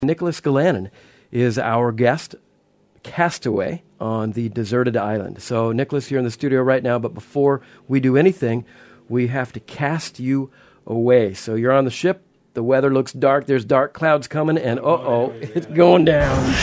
Nicholas Galanin is our guest castaway on the deserted island. So, Nicholas, you're in the studio right now, but before we do anything, we have to cast you away. So you're on the ship, the weather looks dark, there's dark clouds coming, and it's going down.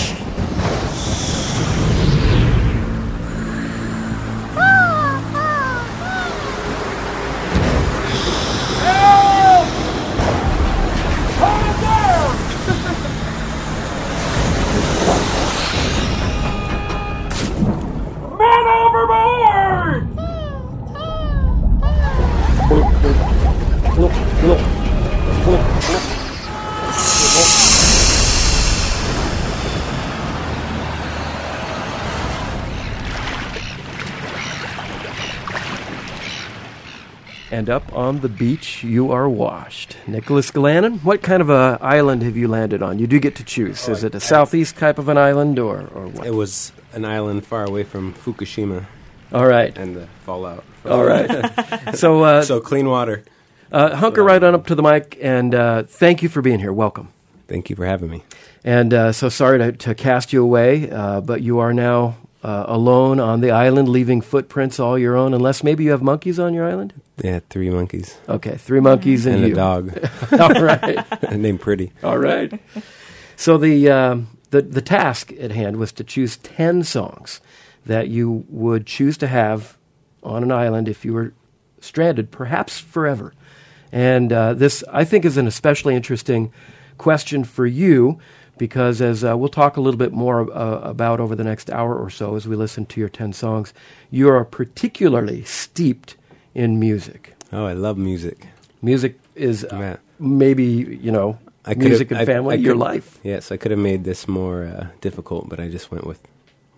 And up on the beach, you are washed. Nicholas Galanin, what kind of a island have you landed on? You do get to choose. Is it a southeast type of an island or what? It was an island far away from Fukushima. All right. And the fallout. All right. So clean water. Hunker right on up to the mic, and thank you for being here. Welcome. Thank you for having me. And so sorry to cast you away, but you are now alone on the island, leaving footprints all your own, unless maybe you have monkeys on your island? Yeah, 3 monkeys. Okay, 3 monkeys and you. A dog. All right. Named Pretty. All right. So the task at hand was to choose 10 songs that you would choose to have on an island if you were stranded, perhaps forever. And this, I think, is an especially interesting question for you because, as we'll talk a little bit more about over the next hour or so as we listen to your 10 songs, you are particularly steeped in music. Oh, I love music. Music is maybe, music and family, your life. Yes, I could have made this more difficult, but I just went with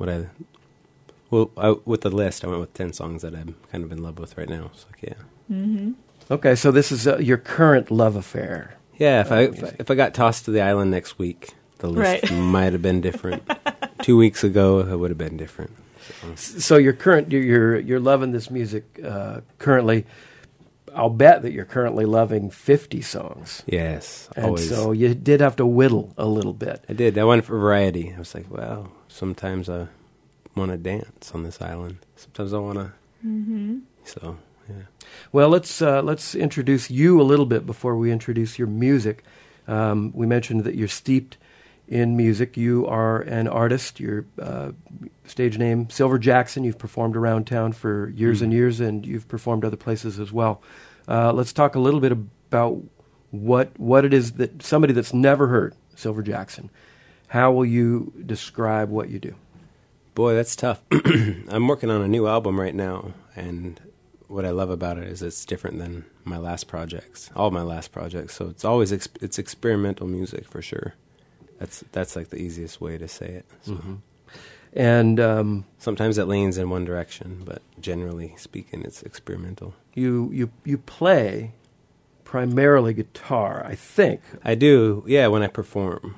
with the list, I went with 10 songs that I'm kind of in love with right now. So, yeah. Mm-hmm. Okay, so this is your current love affair. Yeah, if I got tossed to the island next week, the list might have been different. 2 weeks ago, it would have been different. So you're loving this music currently. I'll bet that you're currently loving 50 songs. Yes, and always. So you did have to whittle a little bit. I did. I went for variety. I was like, well, sometimes I want to dance on this island. Sometimes I want to. Mm-hmm. So. Yeah. Well, let's introduce you a little bit before we introduce your music. We mentioned that you're steeped in music. You are an artist. Your stage name, Silver Jackson. You've performed around town for years and years, and you've performed other places as well. Let's talk a little bit about what it is that somebody that's never heard Silver Jackson. How will you describe what you do? Boy, that's tough. I'm working on a new album right now, and what I love about it is it's different than my last projects, all my last projects. So it's always it's experimental music for sure. That's like the easiest way to say it. So. Mm-hmm. And sometimes it leans in one direction, but generally speaking, it's experimental. You play primarily guitar, I think. I do, yeah. When I perform,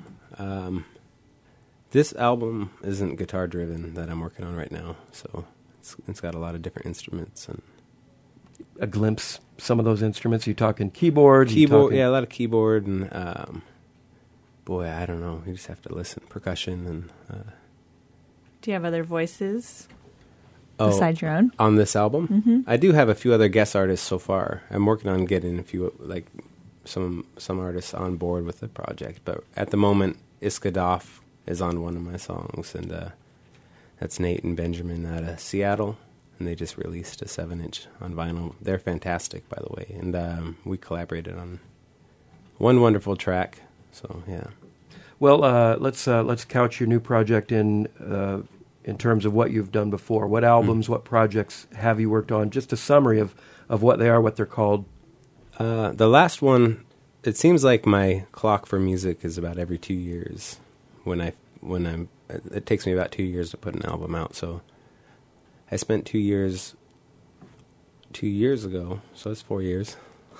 this album isn't guitar driven that I'm working on right now, so it's got a lot of different instruments and. A glimpse, some of those instruments. You talking keyboard? Yeah, a lot of keyboard and boy, I don't know. You just have to listen. Percussion and. Do you have other voices besides your own on this album? Mm-hmm. I do have a few other guest artists so far. I'm working on getting a few some artists on board with the project, but at the moment, Iskadoff is on one of my songs, and that's Nate and Benjamin out of Seattle. And they just released a 7-inch on vinyl. They're fantastic, by the way. And we collaborated on one wonderful track. So yeah. Well, let's couch your new project in terms of what you've done before. What albums, what projects have you worked on? Just a summary of what they are, what they're called. The last one, it seems like my clock for music is about every 2 years. It takes me about 2 years to put an album out. So. I spent 2 years ago, so that's 4 years,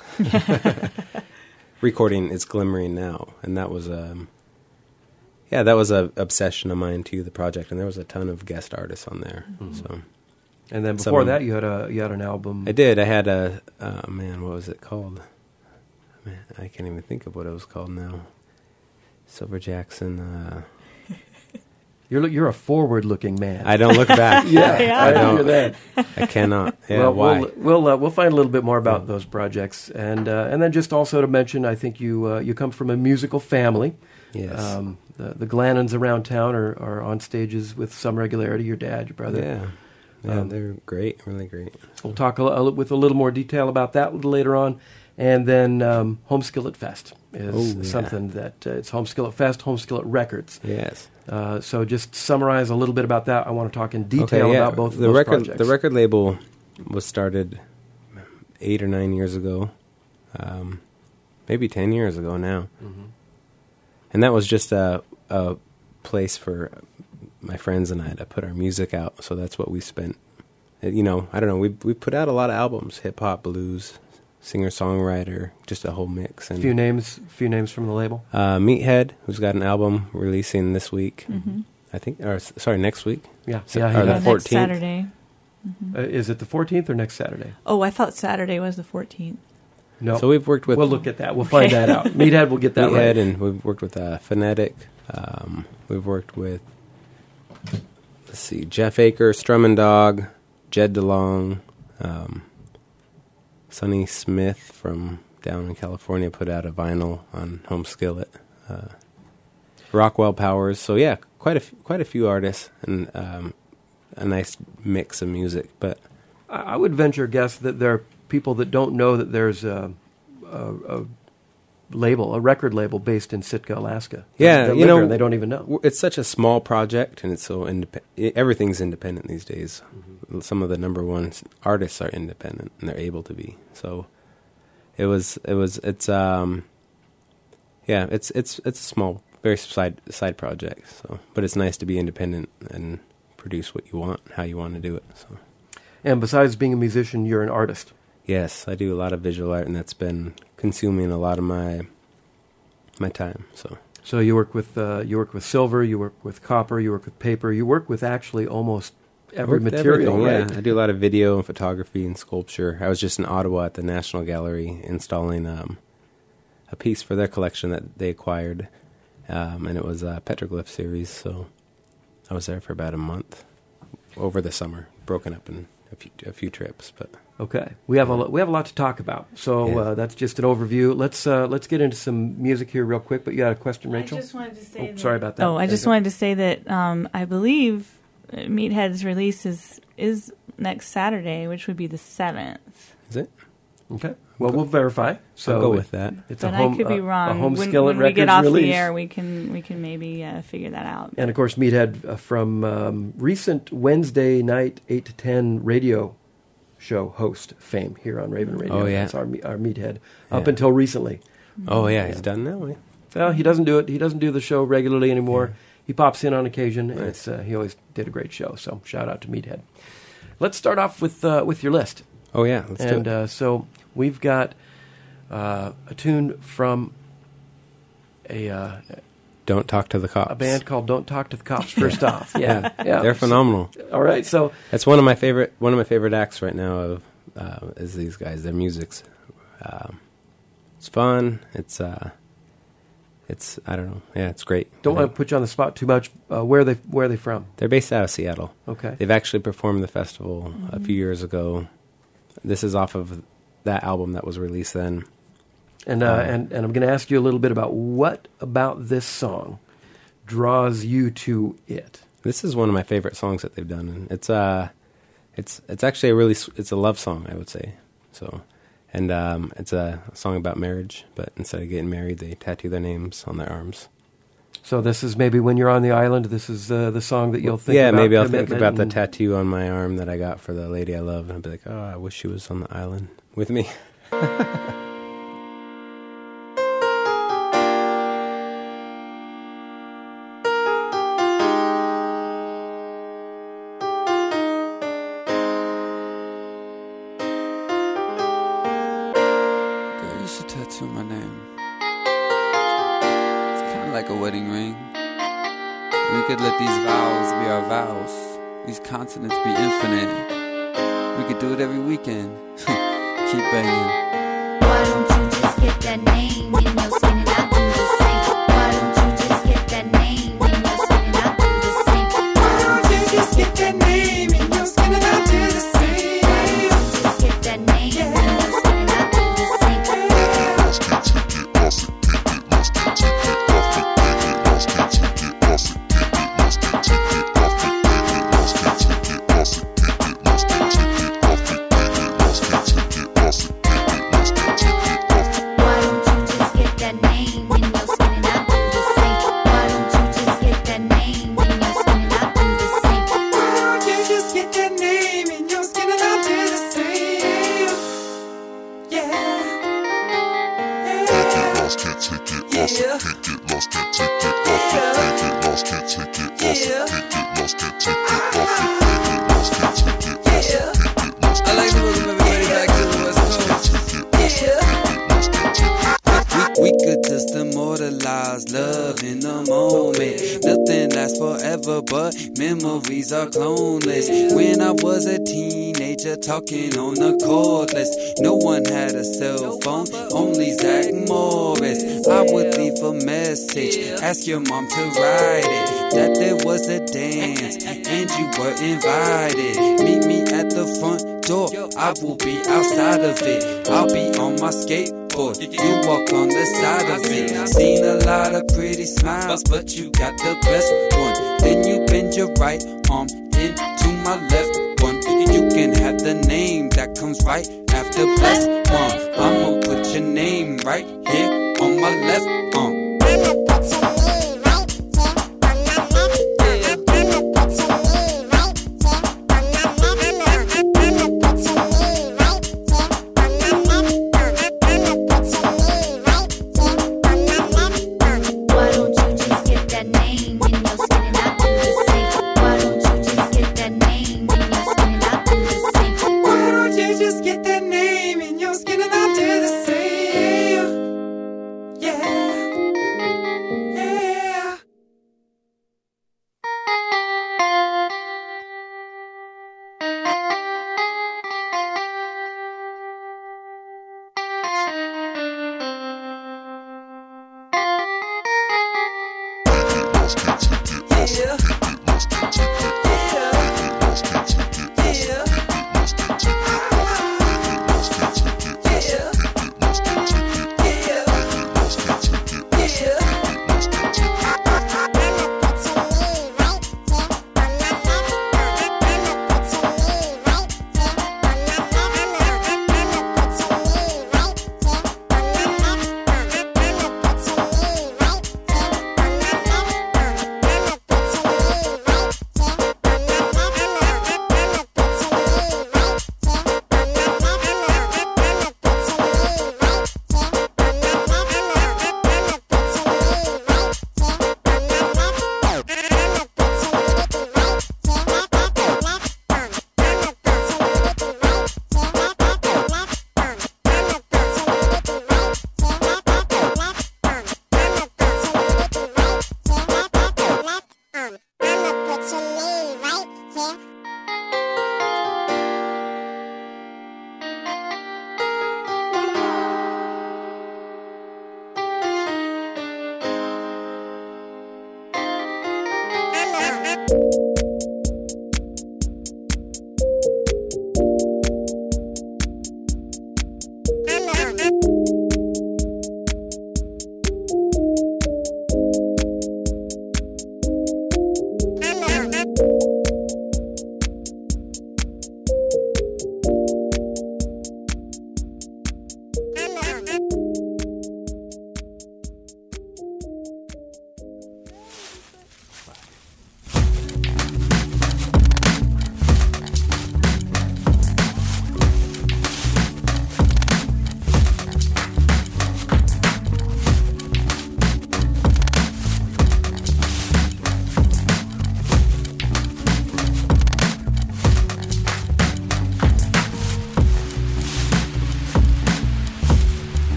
recording It's Glimmering Now, and that was a obsession of mine too, the project, and there was a ton of guest artists on there. Mm-hmm. So, and then before that, you had an album. I did. I had what was it called? Man, I can't even think of what it was called now. Silver Jackson. You're a forward-looking man. I don't look back. Yeah. I don't. Hear that. I cannot. Yeah, Well, why? we'll find a little bit more about those projects, and then just also to mention, I think you come from a musical family. Yes. The Glannons around town are on stages with some regularity. Your dad, your brother. Yeah, they're great, really great. We'll talk with a little more detail about that a little later on. And then Home Skillet Fest is something that it's Home Skillet Fest, Home Skillet Records. Yes. So just summarize a little bit about that. I want to talk in detail about both of those projects. The record label was started 8 or 9 years ago, maybe 10 years ago now. Mm-hmm. And that was just a place for my friends and I to put our music out. So that's what we spent. I don't know. We put out a lot of albums: hip hop, blues, singer-songwriter, just a whole mix. And few names from the label. Meathead, who's got an album releasing this week. Mm-hmm. I think, next week. Yeah, the 14th. Next Saturday. Mm-hmm. Is it the 14th or next Saturday? Oh, I thought Saturday was the 14th. No. So we've worked with... We'll look at that. We'll find that out. Meathead will get that right. Meathead, and we've worked with Phonetic. We've worked with, Jeff Aker, Strum and Dog, Jed DeLong, Sonny Smith from down in California put out a vinyl on Home Skillet. Rockwell Powers. So yeah, quite a few artists and a nice mix of music. But I would venture a guess that there are people that don't know that there's a record label based in Sitka, Alaska. Yeah, they don't even know. It's such a small project, and it's so everything's independent these days. Mm-hmm. Some of the number one artists are independent, and they're able to be. So it's a small, very side project. So, but it's nice to be independent and produce what you want, how you want to do it. So. And besides being a musician, you're an artist. Yes, I do a lot of visual art, and that's been consuming a lot of my time. So you work with silver, you work with copper, you work with paper, you work with actually almost every material. Right? Yeah, I do a lot of video and photography and sculpture. I was just in Ottawa at the National Gallery installing a piece for their collection that they acquired, and it was a petroglyph series. So I was there for about a month over the summer, broken up in a few trips, but. Okay, we have a lot to talk about. So that's just an overview. Let's get into some music here real quick. But you had a question, Rachel? I just wanted to say. Sorry about that. Oh, I just wanted to say that I believe Meathead's release is next Saturday, which would be the 7th. Is it? Okay. Well, we'll verify. So I'll go with that. It's I could be wrong. A Home Skillet when we get off release. The air, we can maybe figure that out. And of course, Meathead from recent Wednesday night 8 to 10 radio show host fame here on Raven Radio. Oh yeah, that's our Meathead up until recently. Oh yeah, he's done now. Well, he doesn't do it. He doesn't do the show regularly anymore. Yeah. He pops in on occasion. Right. And he always did a great show. So shout out to Meathead. Let's start off with your list. Oh yeah, let's do it. So we've got a tune from a. Don't Talk to the Cops. A band called Don't Talk to the Cops. First off, yeah, they're phenomenal. All right, so that's one of my favorite acts right now. Is these guys? Their music's it's fun. It's I don't know. Yeah, it's great. Don't want to put you on the spot too much. Where are they from? They're based out of Seattle. Okay. They've actually performed the festival a few years ago. This is off of that album that was released then. And I'm going to ask you a little bit about what about this song draws you to it. This is one of my favorite songs that they've done, and it's actually it's a love song, I would say. So, and it's a song about marriage, but instead of getting married, they tattoo their names on their arms. So this is maybe when you're on the island. This is the song that you'll think. Yeah, about maybe I'll think about the tattoo on my arm that I got for the lady I love, and I'll be like, oh, I wish she was on the island with me. Tattoo my name. It's kind of like a wedding ring. We could let these vows be our vows, these continents be infinite. We could do it every weekend. Keep banging. Why don't you just get that name in your skin and I'll do the same? Why don't you just We could just immortalize love in the moment. Nothing lasts forever, but memories are cloneless. When I was a teenager talking on the cordless, no one had a cell phone, only Zach Morris. I would leave a message, ask your mom to write it, that there was a dance and you were invited. Meet me at the front door, I will be outside of it. I'll be on my skateboard, you walk on the side of it. Seen a lot of pretty smiles, but you got the best one. Then you bend your right arm into my left one. You can have the name that comes right after blessed one. I'ma put your name right here on my left arm.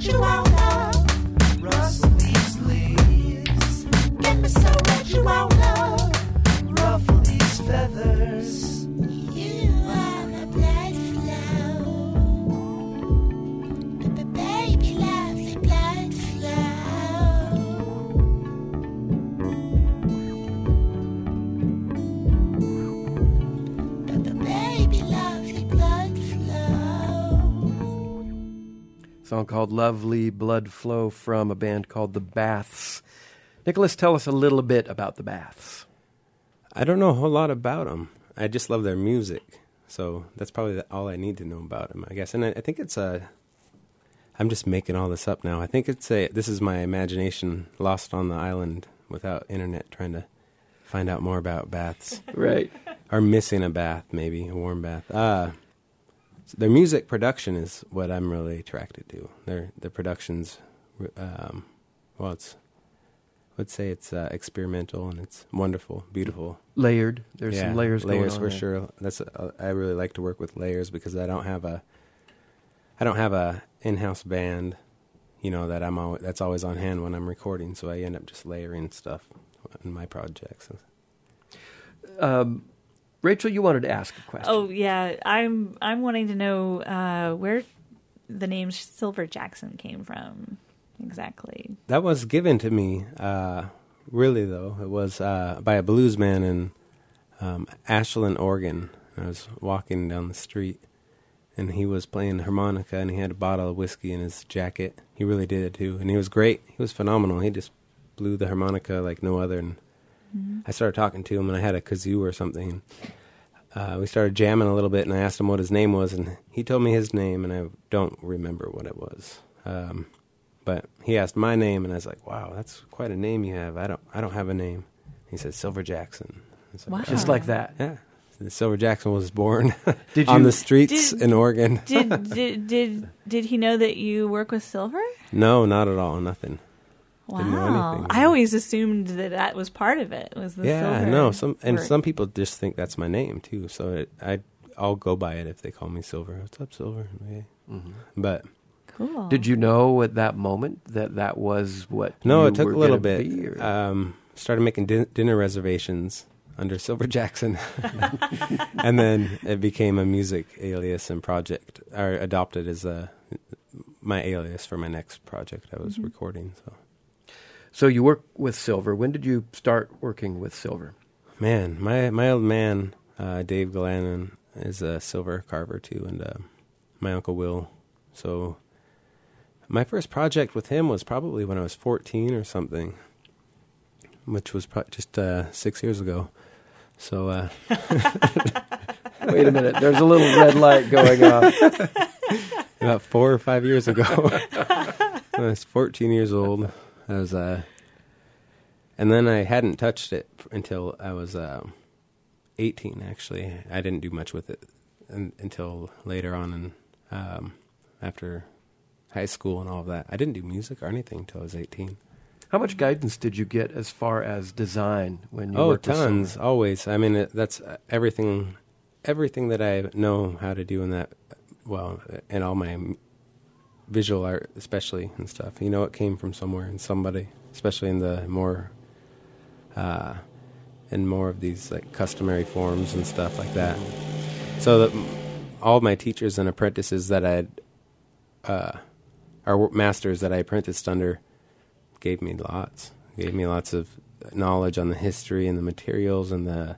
you won't know. Rustle these leaves. Get me so wet you won't know. Ruffle these feathers. You are my blood flow. Baby, lovely blood flow. Baby, lovely blood flow. Song called Lovely Blood Flow from a band called The Baths. Nicholas, tell us a little bit about The Baths. I don't know a whole lot about them. I just love their music. So that's probably all I need to know about them, I guess. And I think it's I'm just making all this up now. I think this is my imagination lost on the island without internet, trying to find out more about baths. Right. Or missing a bath, maybe, a warm bath. Their music production is what I'm really attracted to. Their production's, let's say it's experimental, and it's wonderful, beautiful. Layered. There's some layers going on. Layers for there. sure. I really like to work with layers because I don't have a in-house band, that's always on hand when I'm recording. So I end up just layering stuff in my projects. Rachel, you wanted to ask a question. Oh yeah, I'm wanting to know where the name Silver Jackson came from exactly. That was given to me, really though. It was by a blues man in Ashland, Oregon. I was walking down the street, and he was playing the harmonica, and he had a bottle of whiskey in his jacket. He really did it too, and he was great. He was phenomenal. He just blew the harmonica like no other, and I started talking to him, and I had a kazoo or something. We started jamming a little bit, and I asked him what his name was, and he told me his name, and I don't remember what it was. But he asked my name, and I was like, "Wow, that's quite a name you have. I don't have a name." He said, "Silver Jackson." Wow. Just like that. Yeah. Silver Jackson was born Did on you- the streets in Oregon. Did he know that you work with silver? No, not at all. Nothing. Didn't know Wow. anything. I always assumed that was part of it. Was the Yeah, silver? no. work. Some people just think that's my name too. So I'll go by it if they call me Silver. What's up, Silver? Okay. But Cool. Did you know at that moment that was what no, you it took were a little gonna bit. be, or- Started making dinner reservations under Silver Jackson, and then it became a music alias and project, or adopted as my alias for my next project I was recording. So you work with Silver. When did you start working with Silver? Man, my old man, Dave Galanon, is a silver carver too, and my Uncle Will. So my first project with him was probably when I was 14 or something, which was just 6 years ago. So Wait a minute. There's a little red light going off. about 4 or 5 years ago, when I was 14 years old, I was, and then I hadn't touched it until I was 18. Actually, I didn't do much with it until later on, and after high school and all of that. I didn't do music or anything until I was 18. How much guidance did you get as far as design when you Oh, worked with tons, Silver? always. I mean, that's everything that I know how to do in that, well, in all my visual art especially and stuff. It came from somewhere and somebody, especially in the more of these like customary forms and stuff like that. So all my teachers and apprentices that I had, or masters that I apprenticed under, gave me lots of knowledge on the history and the materials and the,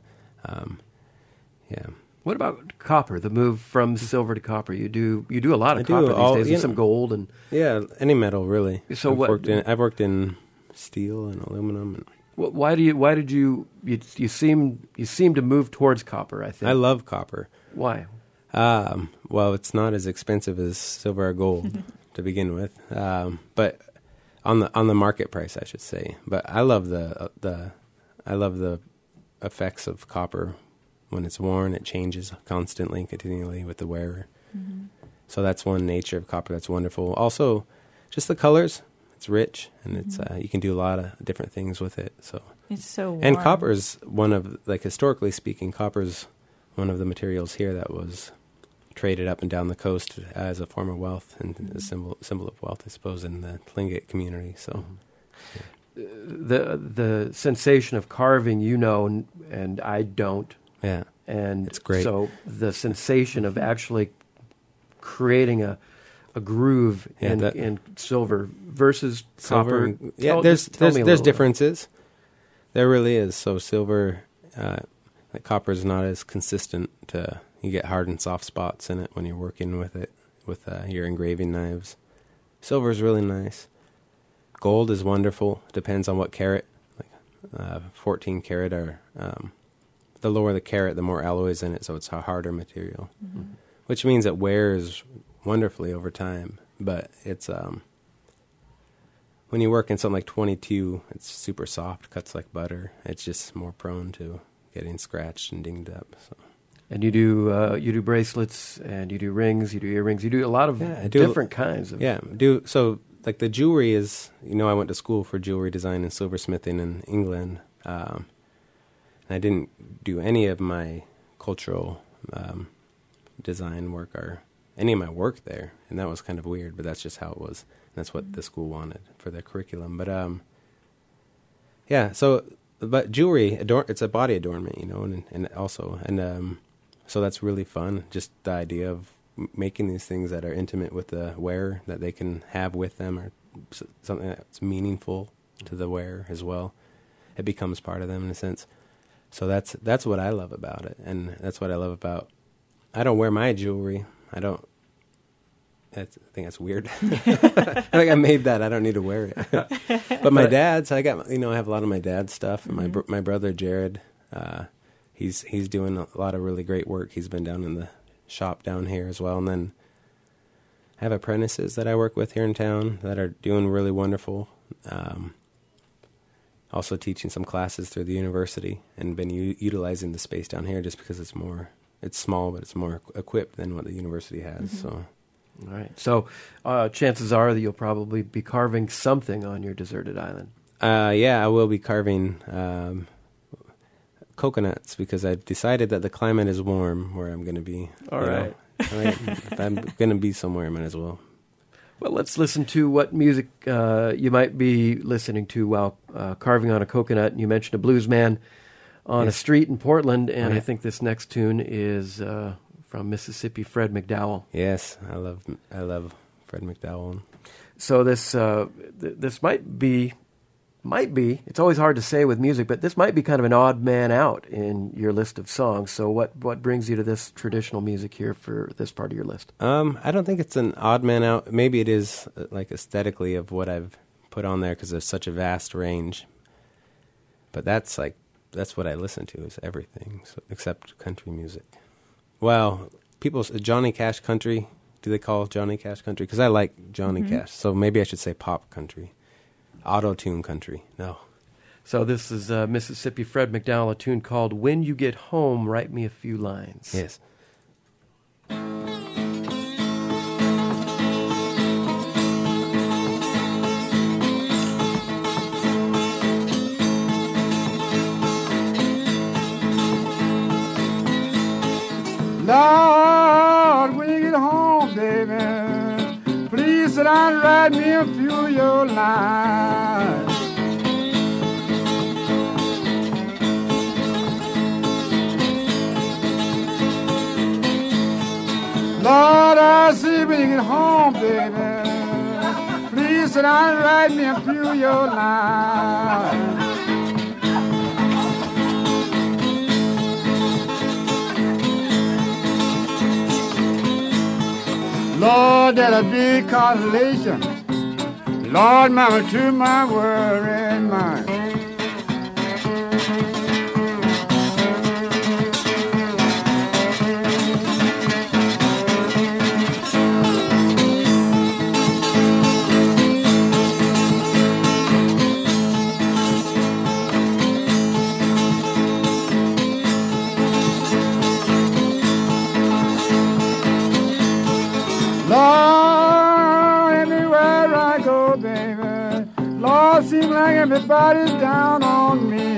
What about copper? The move from silver to copper. You do a lot of I do copper all- these days, you and some know- gold and. Yeah, any metal really. So I've worked in steel and aluminum. And Why did you seem to move towards copper? I think I love copper. Why? Well, it's not as expensive as silver or gold to begin with, but on the market price, I should say. But I love the effects of copper. When it's worn, it changes constantly and continually with the wearer. Mm-hmm. So that's one nature of copper that's wonderful. Also, just the colors. It's rich, and it's you can do a lot of different things with it. So It's so warm. and copper is one of, like historically speaking, copper is one of the materials here that was traded up and down the coast as a form of wealth and a symbol of wealth, I suppose, in the Tlingit community. So, the sensation of carving, and I don't. yeah, And it's great. So the sensation of actually creating a groove in silver versus silver, copper. there's tell me a little. differences. There really is. So silver, like copper is not as consistent. You get hard and soft spots in it when you're working with it with your engraving knives. Silver is really nice. Gold is wonderful. Depends on what carat. Like 14 carat are the lower the carat, the more alloys in it, so it's a harder material, which means it wears wonderfully over time. But it's when you work in something like 22, it's super soft, cuts like butter. It's just more prone to getting scratched and dinged up. So. And you do bracelets, and you do rings, you do earrings, you do a lot of different kinds of. Yeah, so like the jewelry is, I went to school for jewelry design and silversmithing in England. And I didn't do any of my cultural design work or any of my work there, and that was kind of weird, but that's just how it was. That's what the school wanted for their curriculum. But but jewelry, it's a body adornment, and also, so that's really fun. Just the idea of making these things that are intimate with the wearer, that they can have with them, or something that's meaningful to the wearer as well. It becomes part of them in a sense. So that's what I love about it, and that's what I love about. I don't wear my jewelry. I think that's weird. I think I made that. I don't need to wear it. But my dad's, I got, I have a lot of my dad's stuff. And my brother Jared, he's doing a lot of really great work. He's been down in the shop down here as well. And then I have apprentices that I work with here in town that are doing really wonderful. Also teaching some classes through the university, and been utilizing the space down here just because it's small, but it's more equipped than what the university has. So. All right. So chances are that you'll probably be carving something on your deserted island. Yeah, I will be carving coconuts because I've decided that the climate is warm where I'm going to be. All right. If I'm going to be somewhere, I might as well. Well, let's listen to what music you might be listening to while carving on a coconut. You mentioned a blues man on a street in Portland, and I think this next tune is from Mississippi, Fred McDowell. Yes, I love Fred McDowell. So this might be. It's always hard to say with music, but this might be kind of an odd man out in your list of songs. So what brings you to this traditional music here for this part of your list? I don't think it's an odd man out. Maybe it is like aesthetically of what I've put on there because there's such a vast range. But that's what I listen to is everything, except country music. Well, Johnny Cash country. Do they call Johnny Cash country? Because I like Johnny Cash, so maybe I should say pop country. Auto-tune country, no. So this is Mississippi Fred McDowell, a tune called When You Get Home, Write Me a Few Lines. Yes. Lord, when you get home, baby, please sit down and write me a few of your lines. Lord, I see when you get home, baby, please sit down and write me a few of your lines. Lord, that'll be consolation. Lord, mama, to my worried mind. Lord, anywhere I go, baby, Lord, seems like everybody's down on me.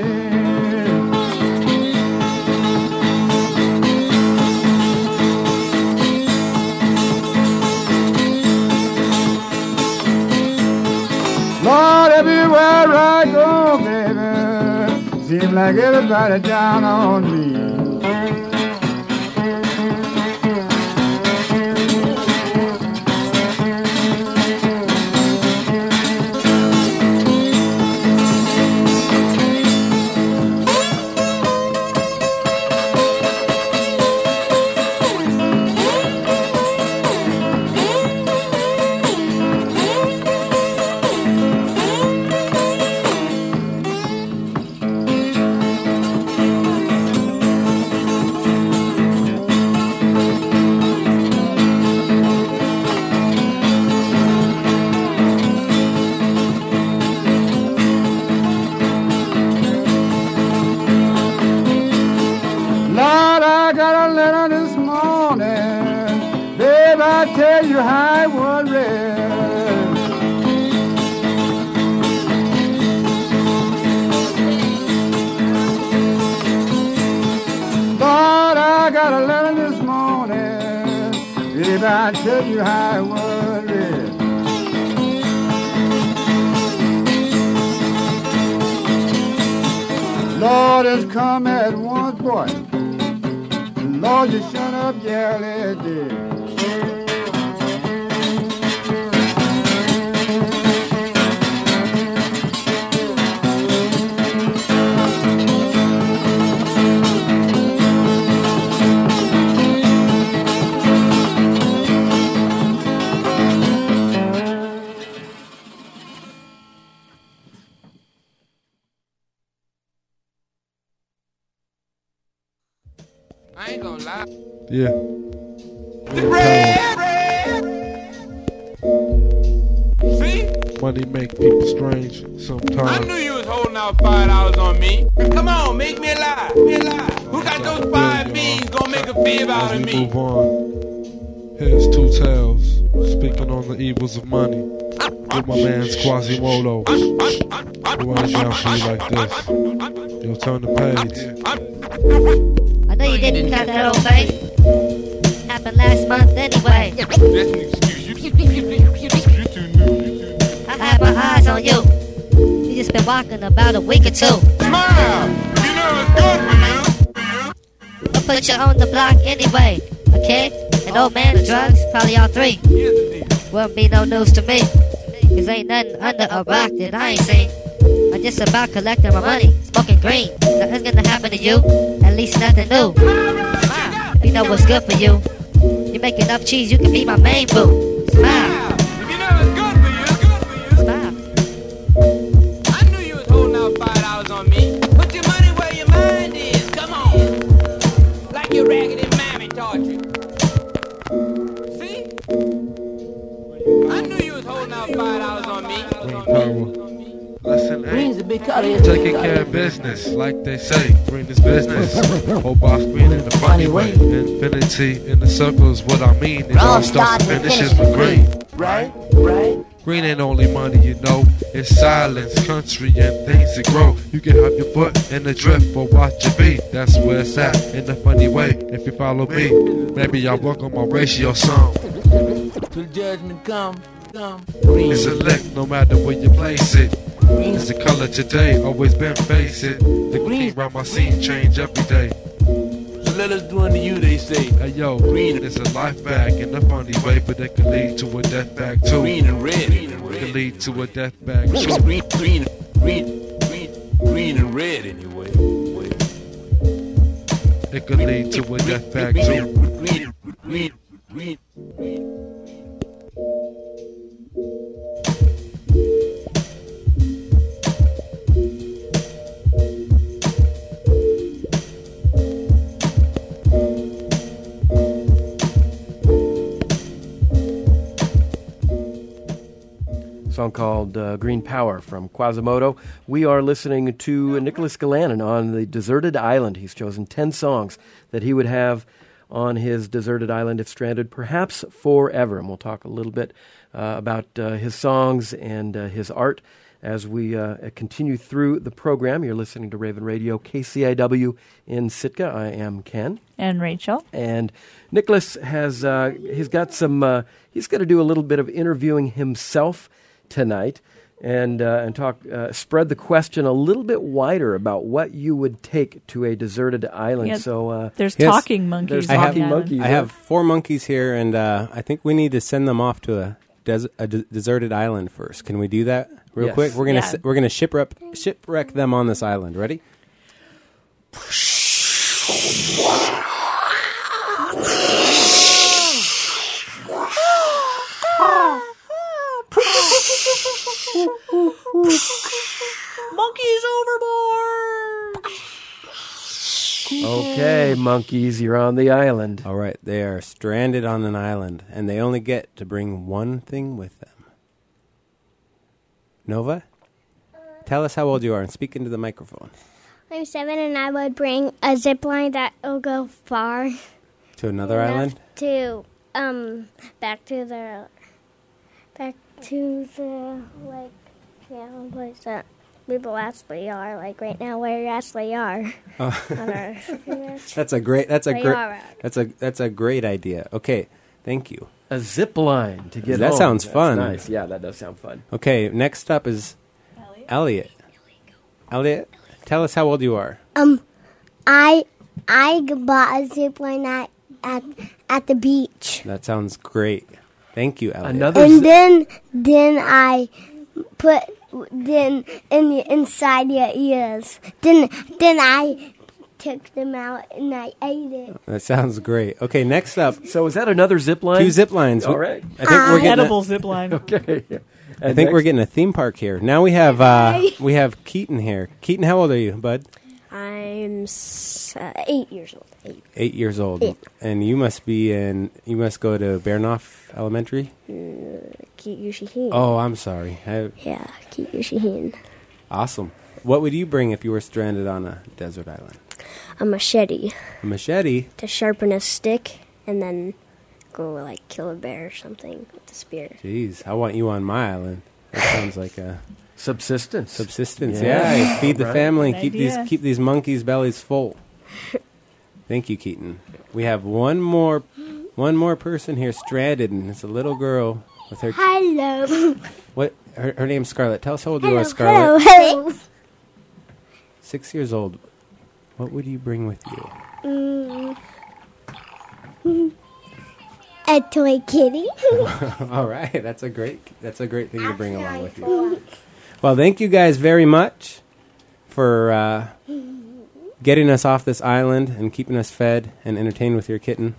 Everywhere I go, baby, seems like everybody down on me. Tell you how I worry. Lord, I got a letter this morning. Baby, I tell you how I worry. Lord has come at once, boy. Lord, you shut up, yeah, dear. I ain't gonna lie. Yeah. See? Money make people strange I sometimes. knew you was holding out $5 on me. Come on, make me a lie. Who got those 5 beans gonna make a fib out As of we me? move on, here's Two Tails speaking on the evils of money with my man's Quasimodo. It runs down for you like this. You'll turn the page. I know you didn't count that old thing. Happened last month anyway. That's an excuse. You too new. I had my eyes on you. You just been walking about a week or two. Smile! You know it's good for you. I'll put you on the block anyway. A kid, an old man, and drugs, probably all three. Here's the deal. Won't be no news to me. Cause ain't nothing under a rock that I ain't seen. I'm just about collecting my money, smoking green. Nothing's gonna happen to you, at least nothing new. Smile, you know what's good for you. You make enough cheese, you can be my main boo. Smile, You know it's good for you. smile. I knew you was holding out $5 on me. Put your money where your mind is. Come on. Like your raggedy mammy taught you. See? I knew you was holding out $5 on me. Green power. Listen, Green's a big color. taking care of business, like they say. Green is business. Whole box green in a funny way. Infinity in the circle is what I mean. It all starts and finishes with green. Right? Green ain't only money, you know. It's silence, country, and things that grow. You can have your foot in the drift or watch your beat. That's where it's at, in a funny way. If you follow me, maybe I'll work on my ratio some. Till judgment come. Green. It's a lick, no matter where you place it. It's the color today, always been face it. The green around my scene change every day. So let us do unto you, they say. Hey yo, green is a life bag in a funny way, but it can lead to a death bag too. Green and red. It can lead to a death bag too. Green and red anyway. It could lead to a death bag too. Green. Song called Green Power from Quasimodo. We are listening to Nicholas Galanin on the deserted island. He's chosen 10 songs that he would have on his deserted island if stranded, perhaps forever. And we'll talk a little bit about his songs and his art as we continue through the program. You're listening to Raven Radio, KCIW in Sitka. I am Ken. And Rachel. And Nicholas has he's got some he's going to do a little bit of interviewing himself tonight, and talk, spread the question a little bit wider about what you would take to a deserted island. Yeah, So there's Yes. talking monkeys. there's on the talking island. monkeys. I have 4 monkeys here, and I think we need to send them off to a deserted island first. Can we do that real Yes. quick? We're gonna Yeah. we're gonna shipwreck them on this island. Ready? Monkeys overboard! Okay, monkeys, you're on the island. All right, they are stranded on an island, and they only get to bring one thing with them. Nova, tell us how old you are and speak into the microphone. I'm 7 and I would bring a zip line that will go far. To another enough island? To back to the like place that people actually are, like right now where you actually are. Oh. On Earth. That's a great idea. Okay, thank you. A zip line to get That home. sounds That's fun. Nice. Yeah, that does sound fun. Okay, next up is Elliot. Elliot, tell us how old you are. I bought a zip line at the beach. That sounds great. Thank you, Elliot. Another And zip- then I put in the inside your ears. Then I took them out and I ate it. That sounds great. Okay, next up, So is that another zip line? 2 zip lines. All right. I think we're getting Edible zip line. Okay. I think we're getting a theme park here. Now we have Keaton here. Keaton, how old are you, bud? I'm 8 years old. 8 years old. And you must go to Bairnoff Elementary? Kiyushihin. Oh, I'm sorry. Yeah, Kiyushihin. Awesome. What would you bring if you were stranded on a desert island? A machete A machete? to sharpen a stick and then go like kill a bear or something with the spear. Jeez, I want you on my island. That sounds like a subsistence. subsistence. Yeah. Yeah, feed the Right. family, Good keep idea. these monkeys' bellies full. Thank you, Keaton. We have one more person here stranded, and it's a little girl with her. Hello. What? Her name's Scarlett. Tell us how old you are, Hello. Scarlett. Hello. 6 years old. What would you bring with you? A toy kitty. All right, that's a great thing to bring along with you. Well, thank you guys very much for getting us off this island and keeping us fed and entertained with your kitten.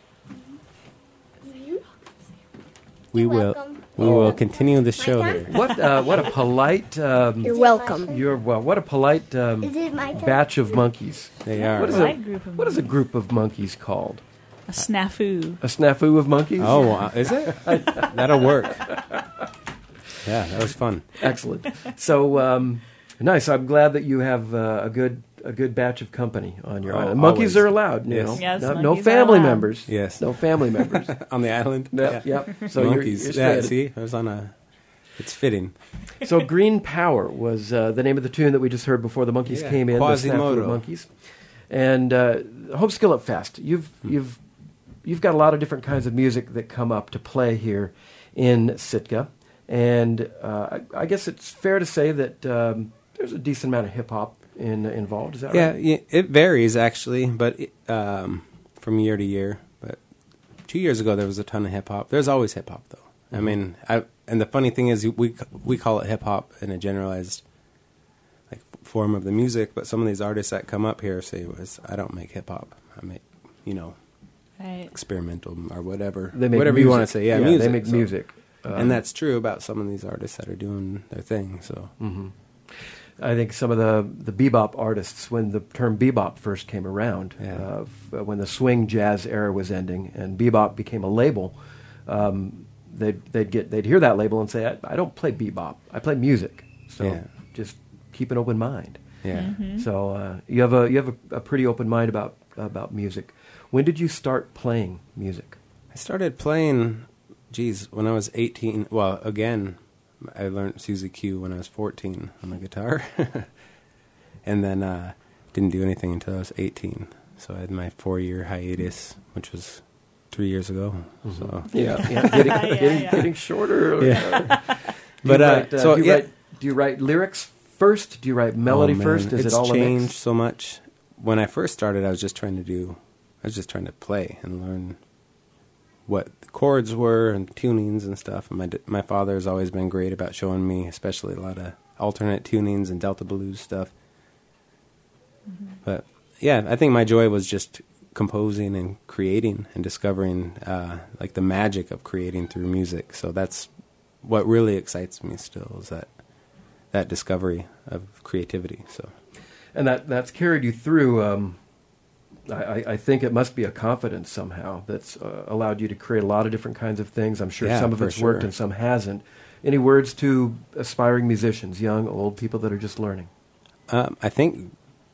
We will continue the show here. What a polite. You're welcome. What a polite Is it my turn? batch of monkeys. They are. What is a group of monkeys called? A snafu. A snafu of monkeys? Oh, is it? That'll work. Yeah, that was fun. Excellent. So nice. I'm glad that you have a good batch of company on your Oh, island. Monkeys always. are allowed. You Yes. know. Yes, no monkeys are family allowed. members. Yes. No family members. On the island? Yep. Yep. So Monkeys. You're Yeah, stranded. see? I was on a... It's fitting. So Green Power was the name of the tune that we just heard before the monkeys Yeah, came in. Quasimodo. The Snafu Monkeys. And Hope Skillet Fest. You've got a lot of different kinds of music that come up to play here in Sitka. And I guess it's fair to say that there's a decent amount of hip-hop involved. Is that right? Yeah, it varies actually, but from year to year. But 2 years ago, there was a ton of hip hop. There's always hip hop, though. I mean, and the funny thing is, we call it hip hop in a generalized like form of the music. But some of these artists that come up here say, "I don't make hip hop. I make, Right. experimental or whatever, They make whatever you want to music. say. Yeah, Yeah, music. they make So- music. and that's true about some of these artists that are doing their thing. So. Mm-hmm. I think some of the bebop artists, when the term bebop first came around, Yeah. when the swing jazz era was ending and bebop became a label, they'd hear that label and say, I don't play bebop, I play music. So Yeah. just keep an open mind. Yeah. Mm-hmm. So you have a pretty open mind about music. When did you start playing music? I started playing, when I was 18. Well, again, I learned Suzy Q when I was 14 on the guitar. And then didn't do anything until I was 18. So I had my 4-year hiatus, which was 3 years ago. So Yeah, getting shorter. Yeah. Do you But write, Do you write lyrics first? Do you write melody first? Is It's it all a changed mix? so much. When I first started, I was just trying to play and learn what the chords were and tunings and stuff. And my father has always been great about showing me, especially a lot of alternate tunings and Delta blues stuff. Mm-hmm. But yeah, I think my joy was just composing and creating and discovering like the magic of creating through music. So that's what really excites me still, is that discovery of creativity. So, And that's carried you through. I think it must be a confidence somehow that's allowed you to create a lot of different kinds of things. I'm sure Yeah, some of for it's worked sure. and some hasn't. Any words to aspiring musicians, young, old, people that are just learning? I think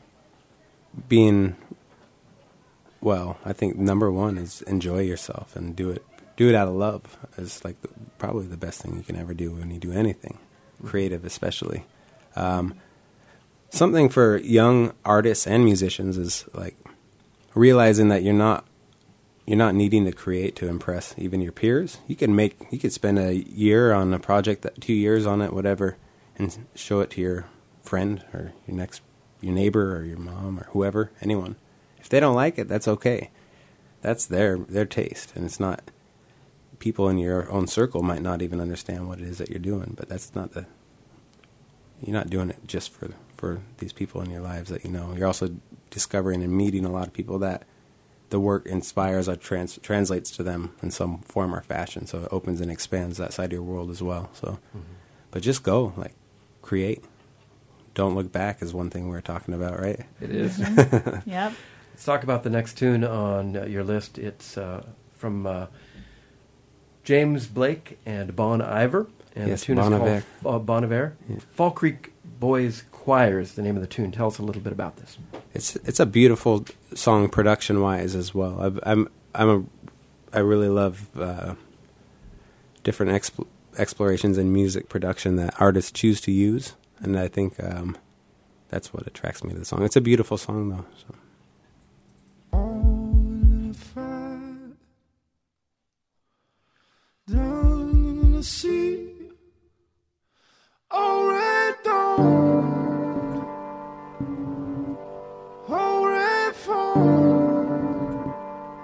I think number one is enjoy yourself and do it out of love. Is like probably the best thing you can ever do when you do anything, creative especially. Something for young artists and musicians is like realizing that you're not needing to create to impress even your peers. You could spend a year on a project, 2 years on it, whatever, and show it to your friend or your neighbor or your mom or whoever, anyone. If they don't like it, that's okay. That's their taste, and it's not. People in your own circle might not even understand what it is that you're doing, but that's not you're not doing it just for these people in your lives that you know. You're also discovering and meeting a lot of people that the work inspires or translates to them in some form or fashion. So it opens and expands that side of your world as well. So, But just go, like, create. Don't look back is one thing we were talking about, right? It is. Yep. Let's talk about the next tune on your list. It's from James Blake and Bon Iver. And Yes, the tune Bon is Iver. called Bon Iver. Yeah. Fall Creek Boys Choir is the name of the tune. Tell us a little bit about this. It's a beautiful song production wise as well. I really love different explorations in music production that artists choose to use, and I think that's what attracts me to the song. It's a beautiful song though. So. On the fire, down in the sea, oh red dawn, oh red fawn,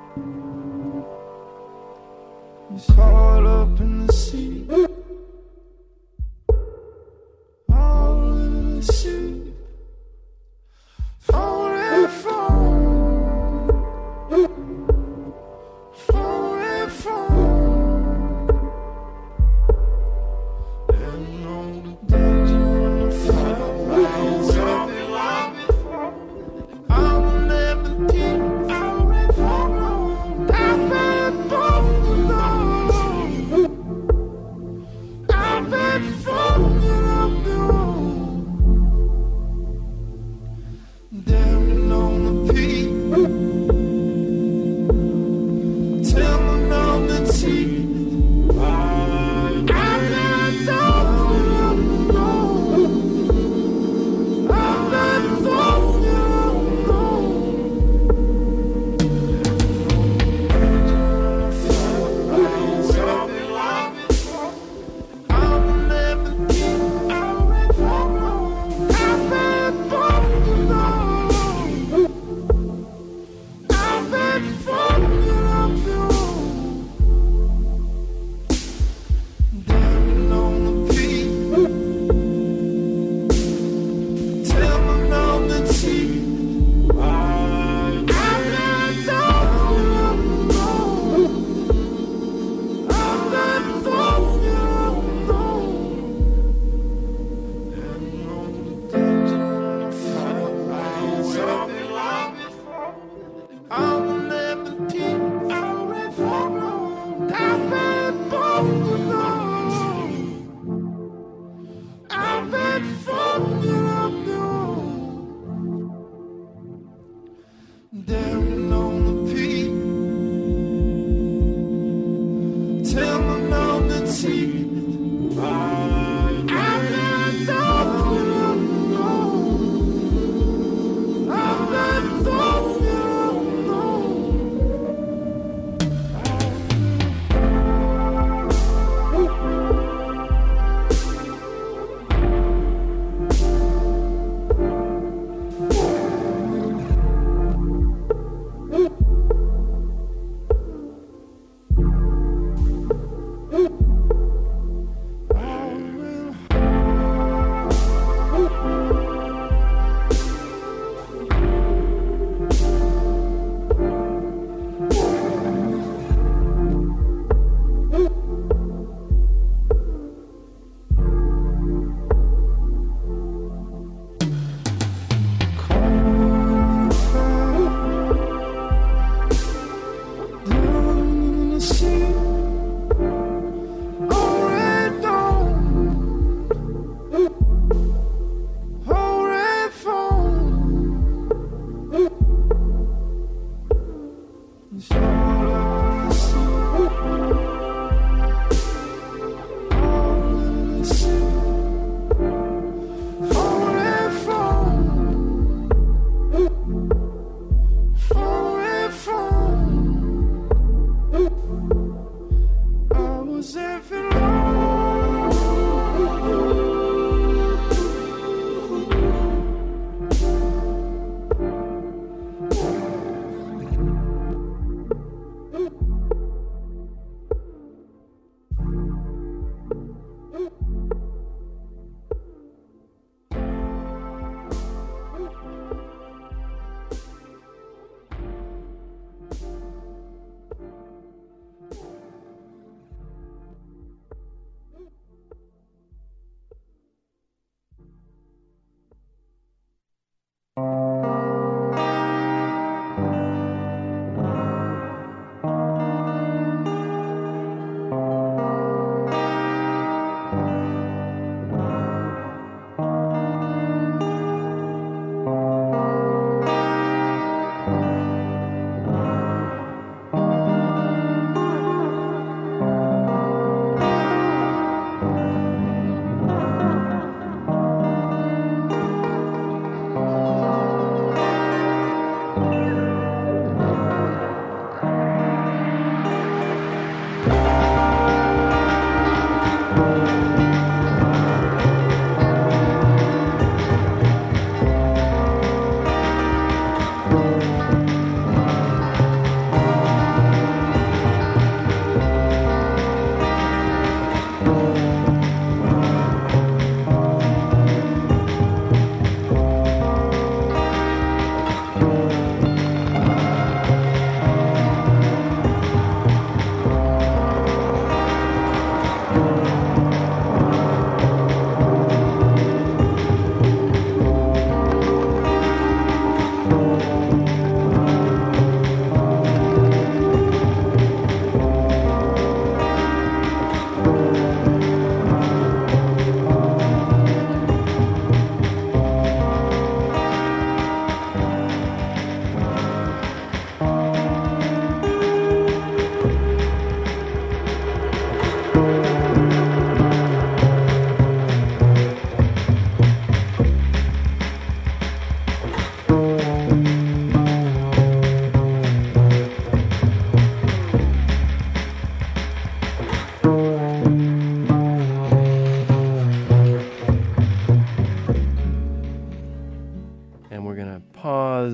it's caught up in the sea, all in the sea, oh red fawn.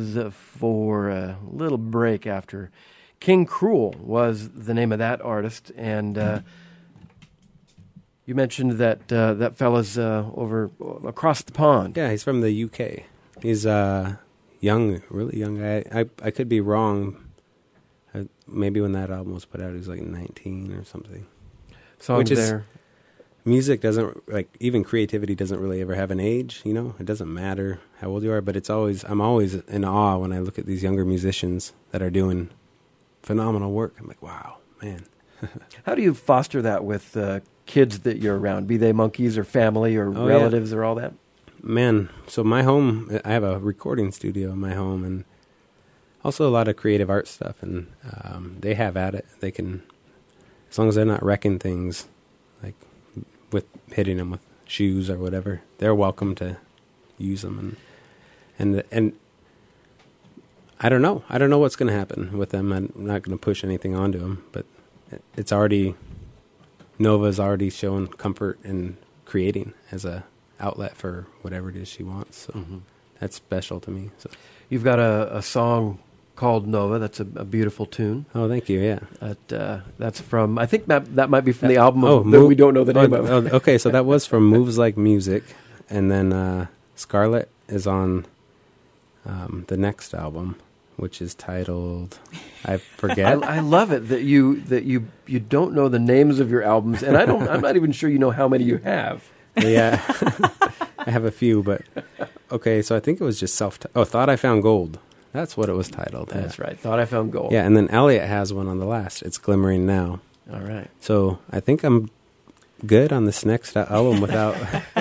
pause for a little break after King Cruel was the name of that artist. And you mentioned that that fella's over across the pond. Yeah, he's from the UK. He's young, really young guy. I could be wrong. Maybe when that album was put out, he was like 19 or something. Songs Which is, there. Music doesn't, like, even creativity doesn't really ever have an age, you know? It doesn't matter how old you are, but I'm always in awe when I look at these younger musicians that are doing phenomenal work. I'm like, wow, man. How do you foster that with kids that you're around, be they monkeys or family or relatives or all that? Man, so my home, I have a recording studio in my home and also a lot of creative art stuff, and they have at it. They can, as long as they're not wrecking things, like with hitting them with shoes or whatever, they're welcome to use them. And I don't know. I don't know what's going to happen with them. I'm not going to push anything onto them, but it's already, Nova's already shown comfort in creating as a outlet for whatever it is she wants. So that's special to me. So you've got a song called Nova. That's a beautiful tune. Oh, thank you. Yeah. That's from, I think that might be from the album that we don't know the name of. Okay, so that was from Moves Like Music. And then Scarlet is on the next album, which is titled, I forget. I love it that you don't know the names of your albums, and I'm not even sure you know how many you have. Yeah. I have a few, but okay, so I think it was just Thought I Found Gold. That's what it was titled. That's right. Thought I Found Gold. Yeah, and then Elliot has one on the last. It's Glimmering Now. All right. So I think I'm good on this next album without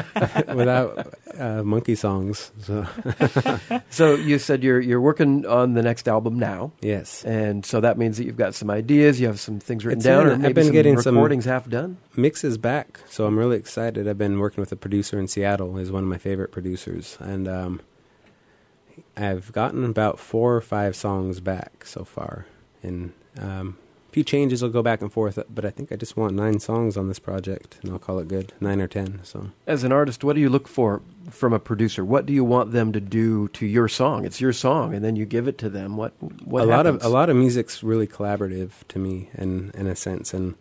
monkey songs. So. So you said you're working on the next album now. Yes. And so that means that you've got some ideas, you have some things written down, or maybe I've been getting recordings half done. Mixes back, so I'm really excited. I've been working with a producer in Seattle. He's one of my favorite producers, and I've gotten about 4 or 5 songs back so far, and a few changes will go back and forth, but I think I just want 9 songs on this project, and I'll call it good, 9 or 10. So, as an artist, what do you look for from a producer? What do you want them to do to your song? It's your song, and then you give it to them. What happens? A lot of music's really collaborative to me, in a sense, and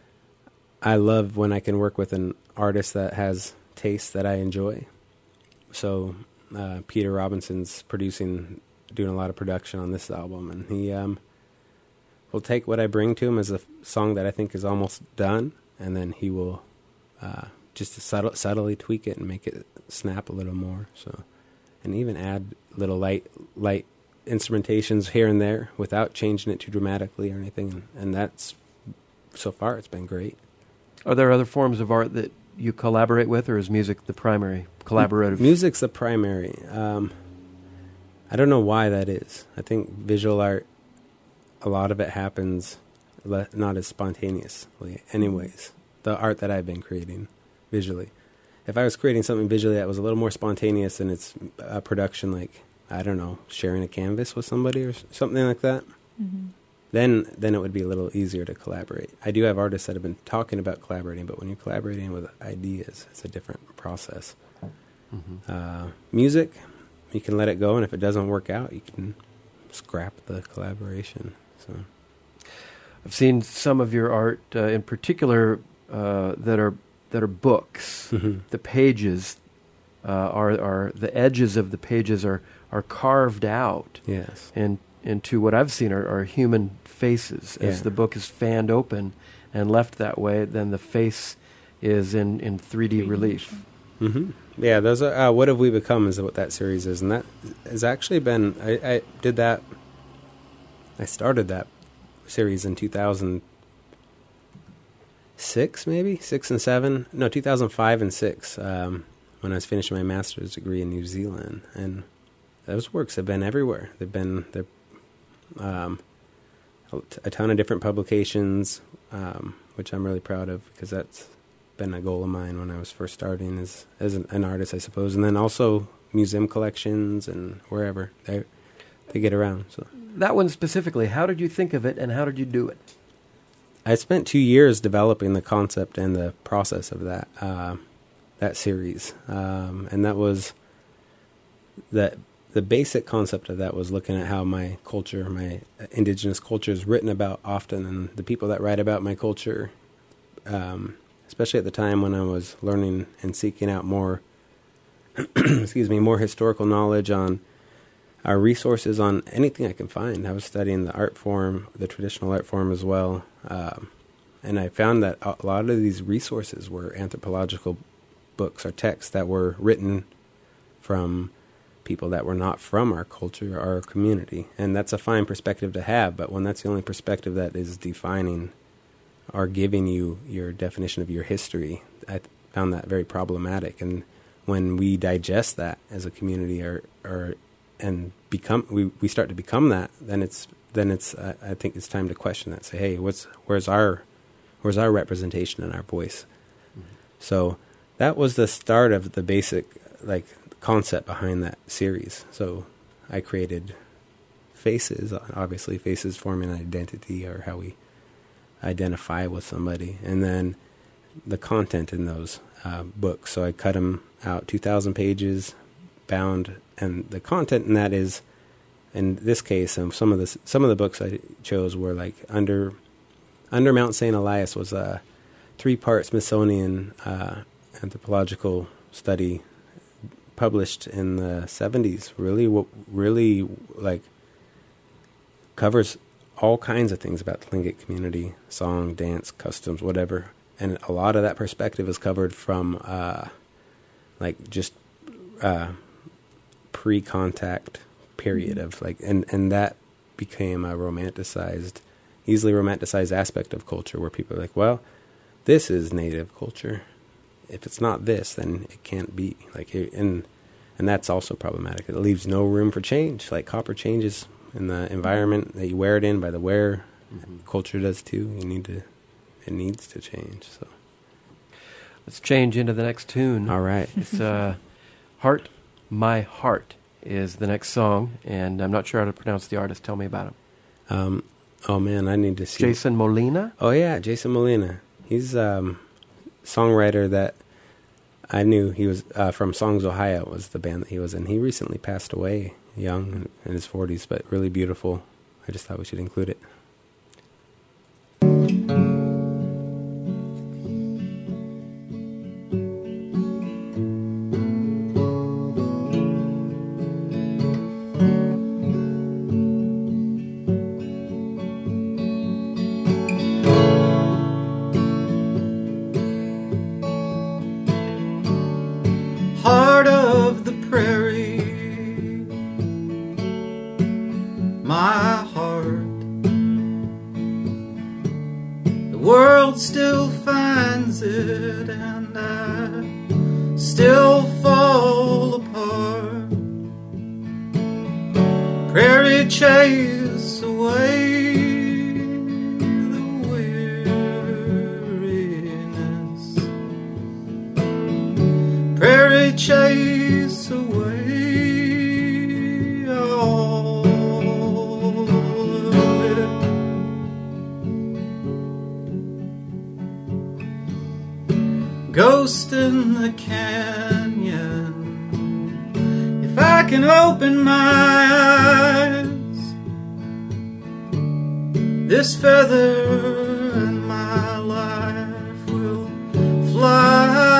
I love when I can work with an artist that has taste that I enjoy. So Peter Robinson's doing a lot of production on this album, and he will take what I bring to him as a song that I think is almost done, and then he will just subtly tweak it and make it snap a little more. So, and even add little light instrumentations here and there without changing it too dramatically or anything. And that's, so far, it's been great. Are there other forms of art that you collaborate with, or is music the primary collaborative? Music's the primary. I don't know why that is. I think visual art, a lot of it happens not as spontaneously anyways. The art that I've been creating visually. If I was creating something visually that was a little more spontaneous in its production, like, I don't know, sharing a canvas with somebody or something like that, then it would be a little easier to collaborate. I do have artists that have been talking about collaborating, but when you're collaborating with ideas, it's a different process. Music, you can let it go, and if it doesn't work out, you can scrap the collaboration. So, I've seen some of your art, in particular, that are books. The pages are the edges of the pages are carved out. Yes. And into what I've seen are human faces. As the book is fanned open and left that way, then the face is in 3D relief. Yeah, those are What Have We Become is what that series is, and that has actually been. I did that. I started that series in 2006, maybe 6 and 7. No, 2005 and 6. When I was finishing my master's degree in New Zealand, and those works have been everywhere. They're a ton of different publications, which I'm really proud of, because that's been a goal of mine when I was first starting as an artist, I suppose. And then also museum collections and wherever they get around. So that one specifically, how did you think of it and how did you do it? I spent 2 years developing the concept and the process of that series, and that was that the basic concept of that was looking at how my culture, my indigenous culture, is written about often, and the people that write about my culture, especially at the time when I was learning and seeking out more, more historical knowledge on our resources, on anything I can find. I was studying the art form, the traditional art form as well, and I found that a lot of these resources were anthropological books or texts that were written from people that were not from our culture, our community. And that's a fine perspective to have, but when that's the only perspective that is defining or giving you your definition of your history, I found that very problematic. And when we digest that as a community and we start to become that, then it's I think it's time to question that. Say, hey, where's our representation and our voice? Mm-hmm. So that was the start of the basic concept behind that series. So I created faces, obviously faces forming an identity or how we identify with somebody, and then the content in those books. So I cut them out, 2,000 pages, bound, and the content in that is, in this case, some of the books I chose were like Under Mount St. Elias was a 3-part Smithsonian anthropological study published in the 70s. Really covers all kinds of things about the Tlingit community, song, dance, customs, whatever. And a lot of that perspective is covered from pre-contact period of and that became a easily romanticized aspect of culture where people are like, well, this is native culture. If it's not this, then it can't be. And that's also problematic. It leaves no room for change. Like copper changes in the environment that you wear it in by the wearer. Mm-hmm. Culture does too. It needs to change. So let's change into the next tune. All right. It's Heart, My Heart is the next song, and I'm not sure how to pronounce the artist. Tell me about him. Oh man, I need to see. Jason Molina? Oh yeah, Jason Molina. He's songwriter that I knew. He was from Songs Ohio was the band that he was in. He recently passed away, young, in his 40s, but really beautiful. I just thought we should include it. Heart of the prairie, my heart. The world still finds it, and I still fall apart. Prairie chase away the weariness. Prairie chase away all of it. Ghost in the canyon. If I can open my eyes, this feather and my life will fly.